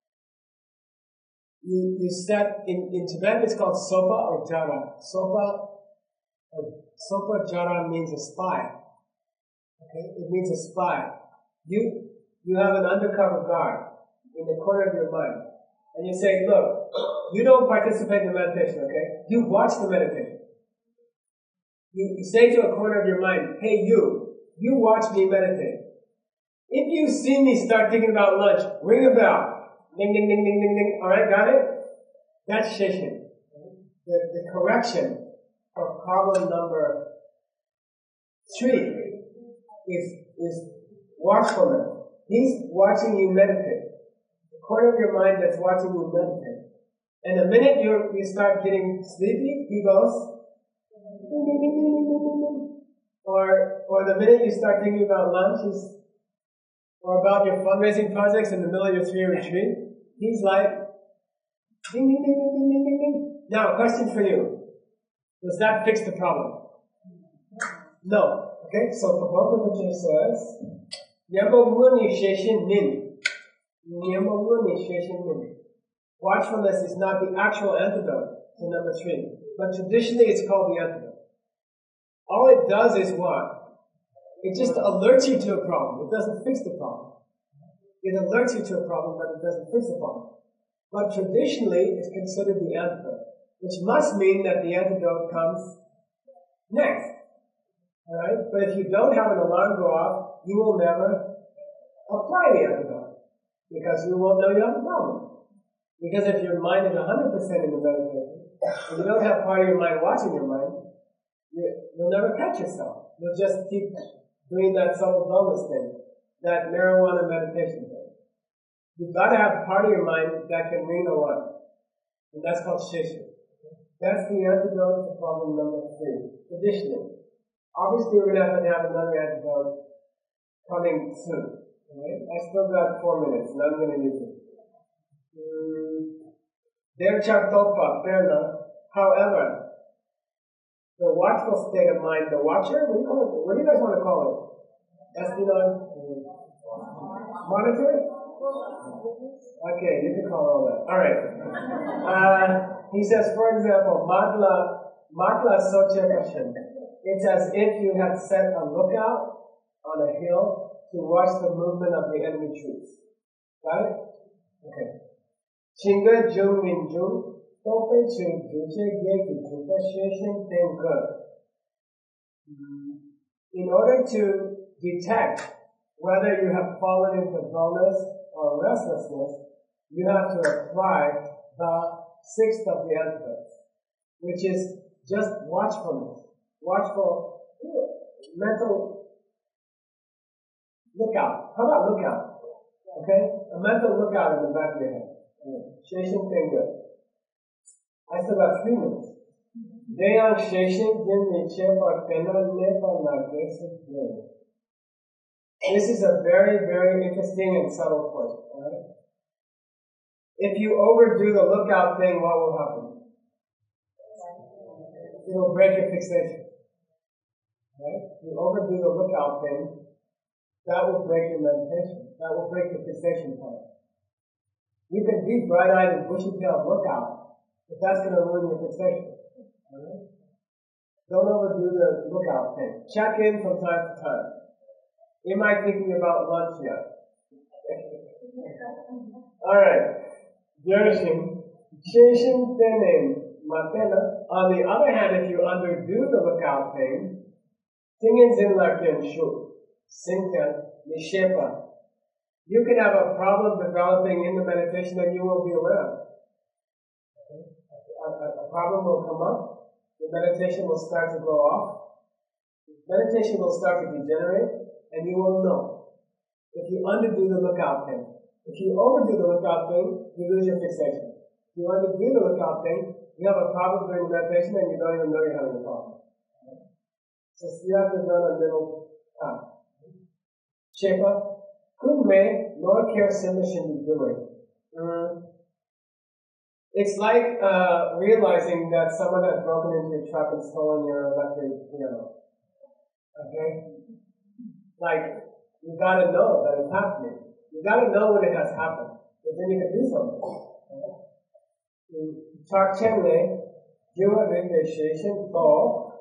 You, you set, in, in Tibetan it's called sopa or jara. Sopa, or sopa jara means a spy. Okay, it means a spy. You, you have an undercover guard in the corner of your mind. And you say, look, you don't participate in the meditation, okay? You watch the meditation. You, you say to a corner of your mind, hey you, you watch me meditate. If you see me start thinking about lunch, ring a bell. Ding, ding, ding, ding, ding, ding. Alright, got it? That's sheshin. The, the correction for problem number three is, is watchfulness. He's watching you meditate. The corner of your mind that's watching you meditate. And the minute you you start getting sleepy, he goes, or or the minute you start thinking about lunch, he's, or about your fundraising projects in the middle of your three retreat, he's like, ding, ding, ding, ding, ding, ding, ding. Now, question for you. Does that fix the problem? No. Okay, so Prabhupada says, Yamamuni Sheshin Nin. Yamamuni Sheshin Nin. Watchfulness is not the actual antidote to number three, but traditionally it's called the antidote. All it does is what? It just alerts you to a problem. It doesn't fix the problem. It alerts you to a problem, but it doesn't fix the problem. But traditionally, it's considered the antidote, which must mean that the antidote comes next. Alright? But if you don't have an alarm go off, you will never apply the antidote, because you won't know you have a problem. Because if your mind is one hundred percent in the meditation, and you don't have part of your mind watching your mind, you, you'll never catch yourself. You'll just keep doing that subtle dullness thing, that marijuana meditation thing. You've got to have part of your mind that can ring alarm. And that's called sheshan. That's the antidote to problem number three, traditionally. Obviously, we're going to have to have another antidote coming soon. Right? I still got four minutes, and I'm going to use it. Their chartopa, perna. However, the watchful state of mind, the watcher, what do you call it? What do you guys want to call it? Espionage? Monitor? Okay, you can call all that. Alright. Uh, he says, for example, Madla, Madla Sochekashan. It's as if you had set a lookout on a hill to watch the movement of the enemy troops. Got it? Okay. Chinga Jung Min Jung, Tope Chung Juche Geki Jupa Sheshin Tenka. In order to detect whether you have fallen into dullness or restlessness, you have to apply the sixth of the antidotes, which is just watchfulness. Watchful, mental lookout. How about lookout? Okay? A mental lookout in the back of your head. Sheshin Tenga. I still got three minutes. Deyang Sheshin Jin Niche or Tena Nepa Nage. This is a very, very interesting and subtle point. Right? If you overdo the lookout thing, what will happen? It will break your fixation. Right? If you overdo the lookout thing, that will break your meditation. That will break your fixation point. You can be bright-eyed and bushy-tailed lookout, but that's going to ruin your fixation. Right? Don't overdo the lookout thing. Check in from time to time. Am I thinking about lunch yet? Alright. Yershin. Sheshin tenem matena. On the other hand, if you underdo the lookout thing, tingin zinlakin shu. Sinka nishepa. You can have a problem developing in the meditation that you won't be aware of. A, a, a problem will come up. The meditation will start to go off. Meditation will start to degenerate. And you will know. If you underdo the lookout thing. If you overdo the lookout thing, you lose your fixation. If you underdo the lookout thing, you have a problem during the meditation and you don't even know you're having a problem. So you have to run a middle path. Shepa, kume, nor care simba should be doing. Mm. It's like uh, realizing that someone has broken into your truck and stolen your electric piano. Okay? Like, you gotta know that it's happening. You gotta know when it has happened. But then you can do something. Charchenle, Jiva Vindashation, Thaw.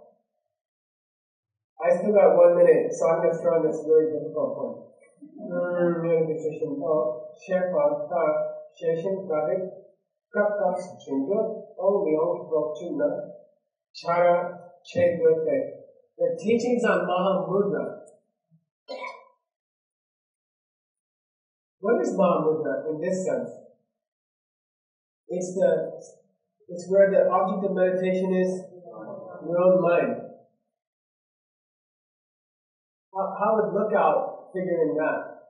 I still got one minute, so I'm gonna throw in this really difficult one. Vindashation, Thaw, Sherpa, Tar, Sheshin, Pravik, Kakas, Chinga, Only on Prokchuna, Chara, Chegute. The teachings on Mahamudra. What is Mahamudra in this sense? It's the it's where the object of meditation is your own mind. How, how would lookout figure in that?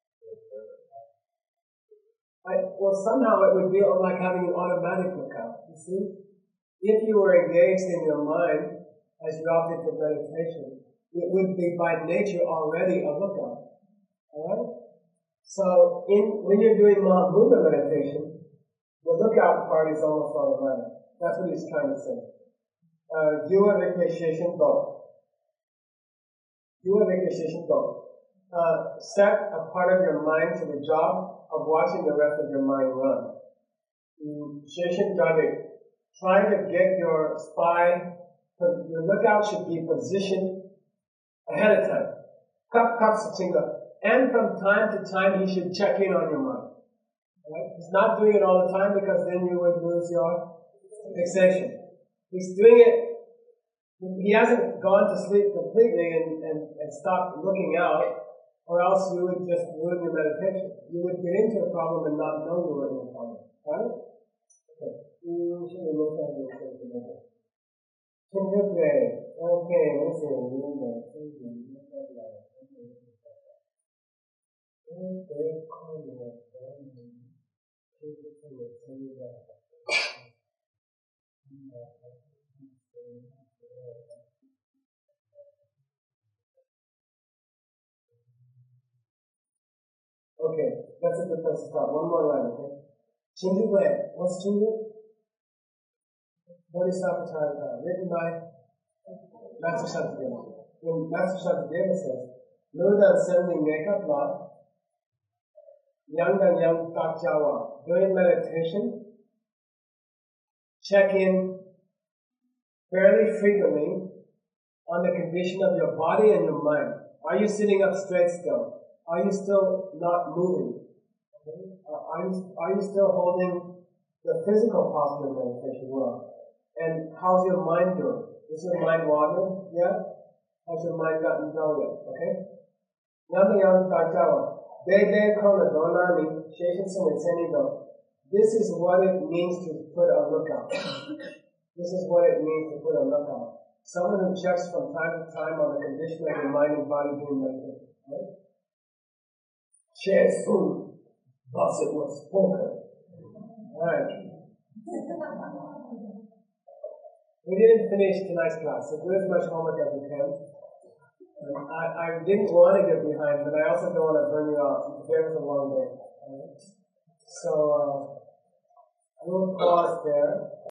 I, well, somehow it would be like having an automatic lookout. You see, if you were engaged in your mind as your object of meditation, it would be by nature already a lookout. All right. So, in, when you're doing Mahamudra meditation, the lookout part is almost automatic. That's what he's trying to say. Jiva Vikasheshan Do. Jiva Vikasheshan Do. Set a part of your mind to the job of watching the rest of your mind run. Sheshan Javik. Try to get your spy, your lookout should be positioned ahead of time. Kap kap sachinga. And from time to time, he should check in on your mind. Right? He's not doing it all the time because then you would lose your fixation. He's doing it. He hasn't gone to sleep completely and, and, and stopped looking out, or else you would just ruin your meditation. You would get into a problem and not know you were in a problem. Right? Okay. You should remove that in the Okay, okay, let's see. Okay, that's a good place to start. One more line, okay? Chindu Way. What's Chindu? Bodhisattva Charita, written by Master Shantideva. When Master Shantideva says, know that sending makeup love, young and young takjawa. During meditation, check in fairly frequently on the condition of your body and your mind. Are you sitting up straight still? Are you still not moving? Okay. Are you, are you still holding the physical posture of meditation well? And how's your mind doing? Is your mind wandering yet? Has your mind gotten dull yet? Okay? Yama yama takjawa. De de kona donani sheshan sumi senigo. This is what it means to put a lookout. This is what it means to put a lookout. Someone who checks from time to time on the condition of your mind and body during meditation. Right? Share soon. Thus it was spoken. Alright. We didn't finish tonight's class, so do as much homework as you can. Um, I, I didn't want to get behind, but I also don't want to burn you out. Today was a long day. Right? So, uh, I will pause there.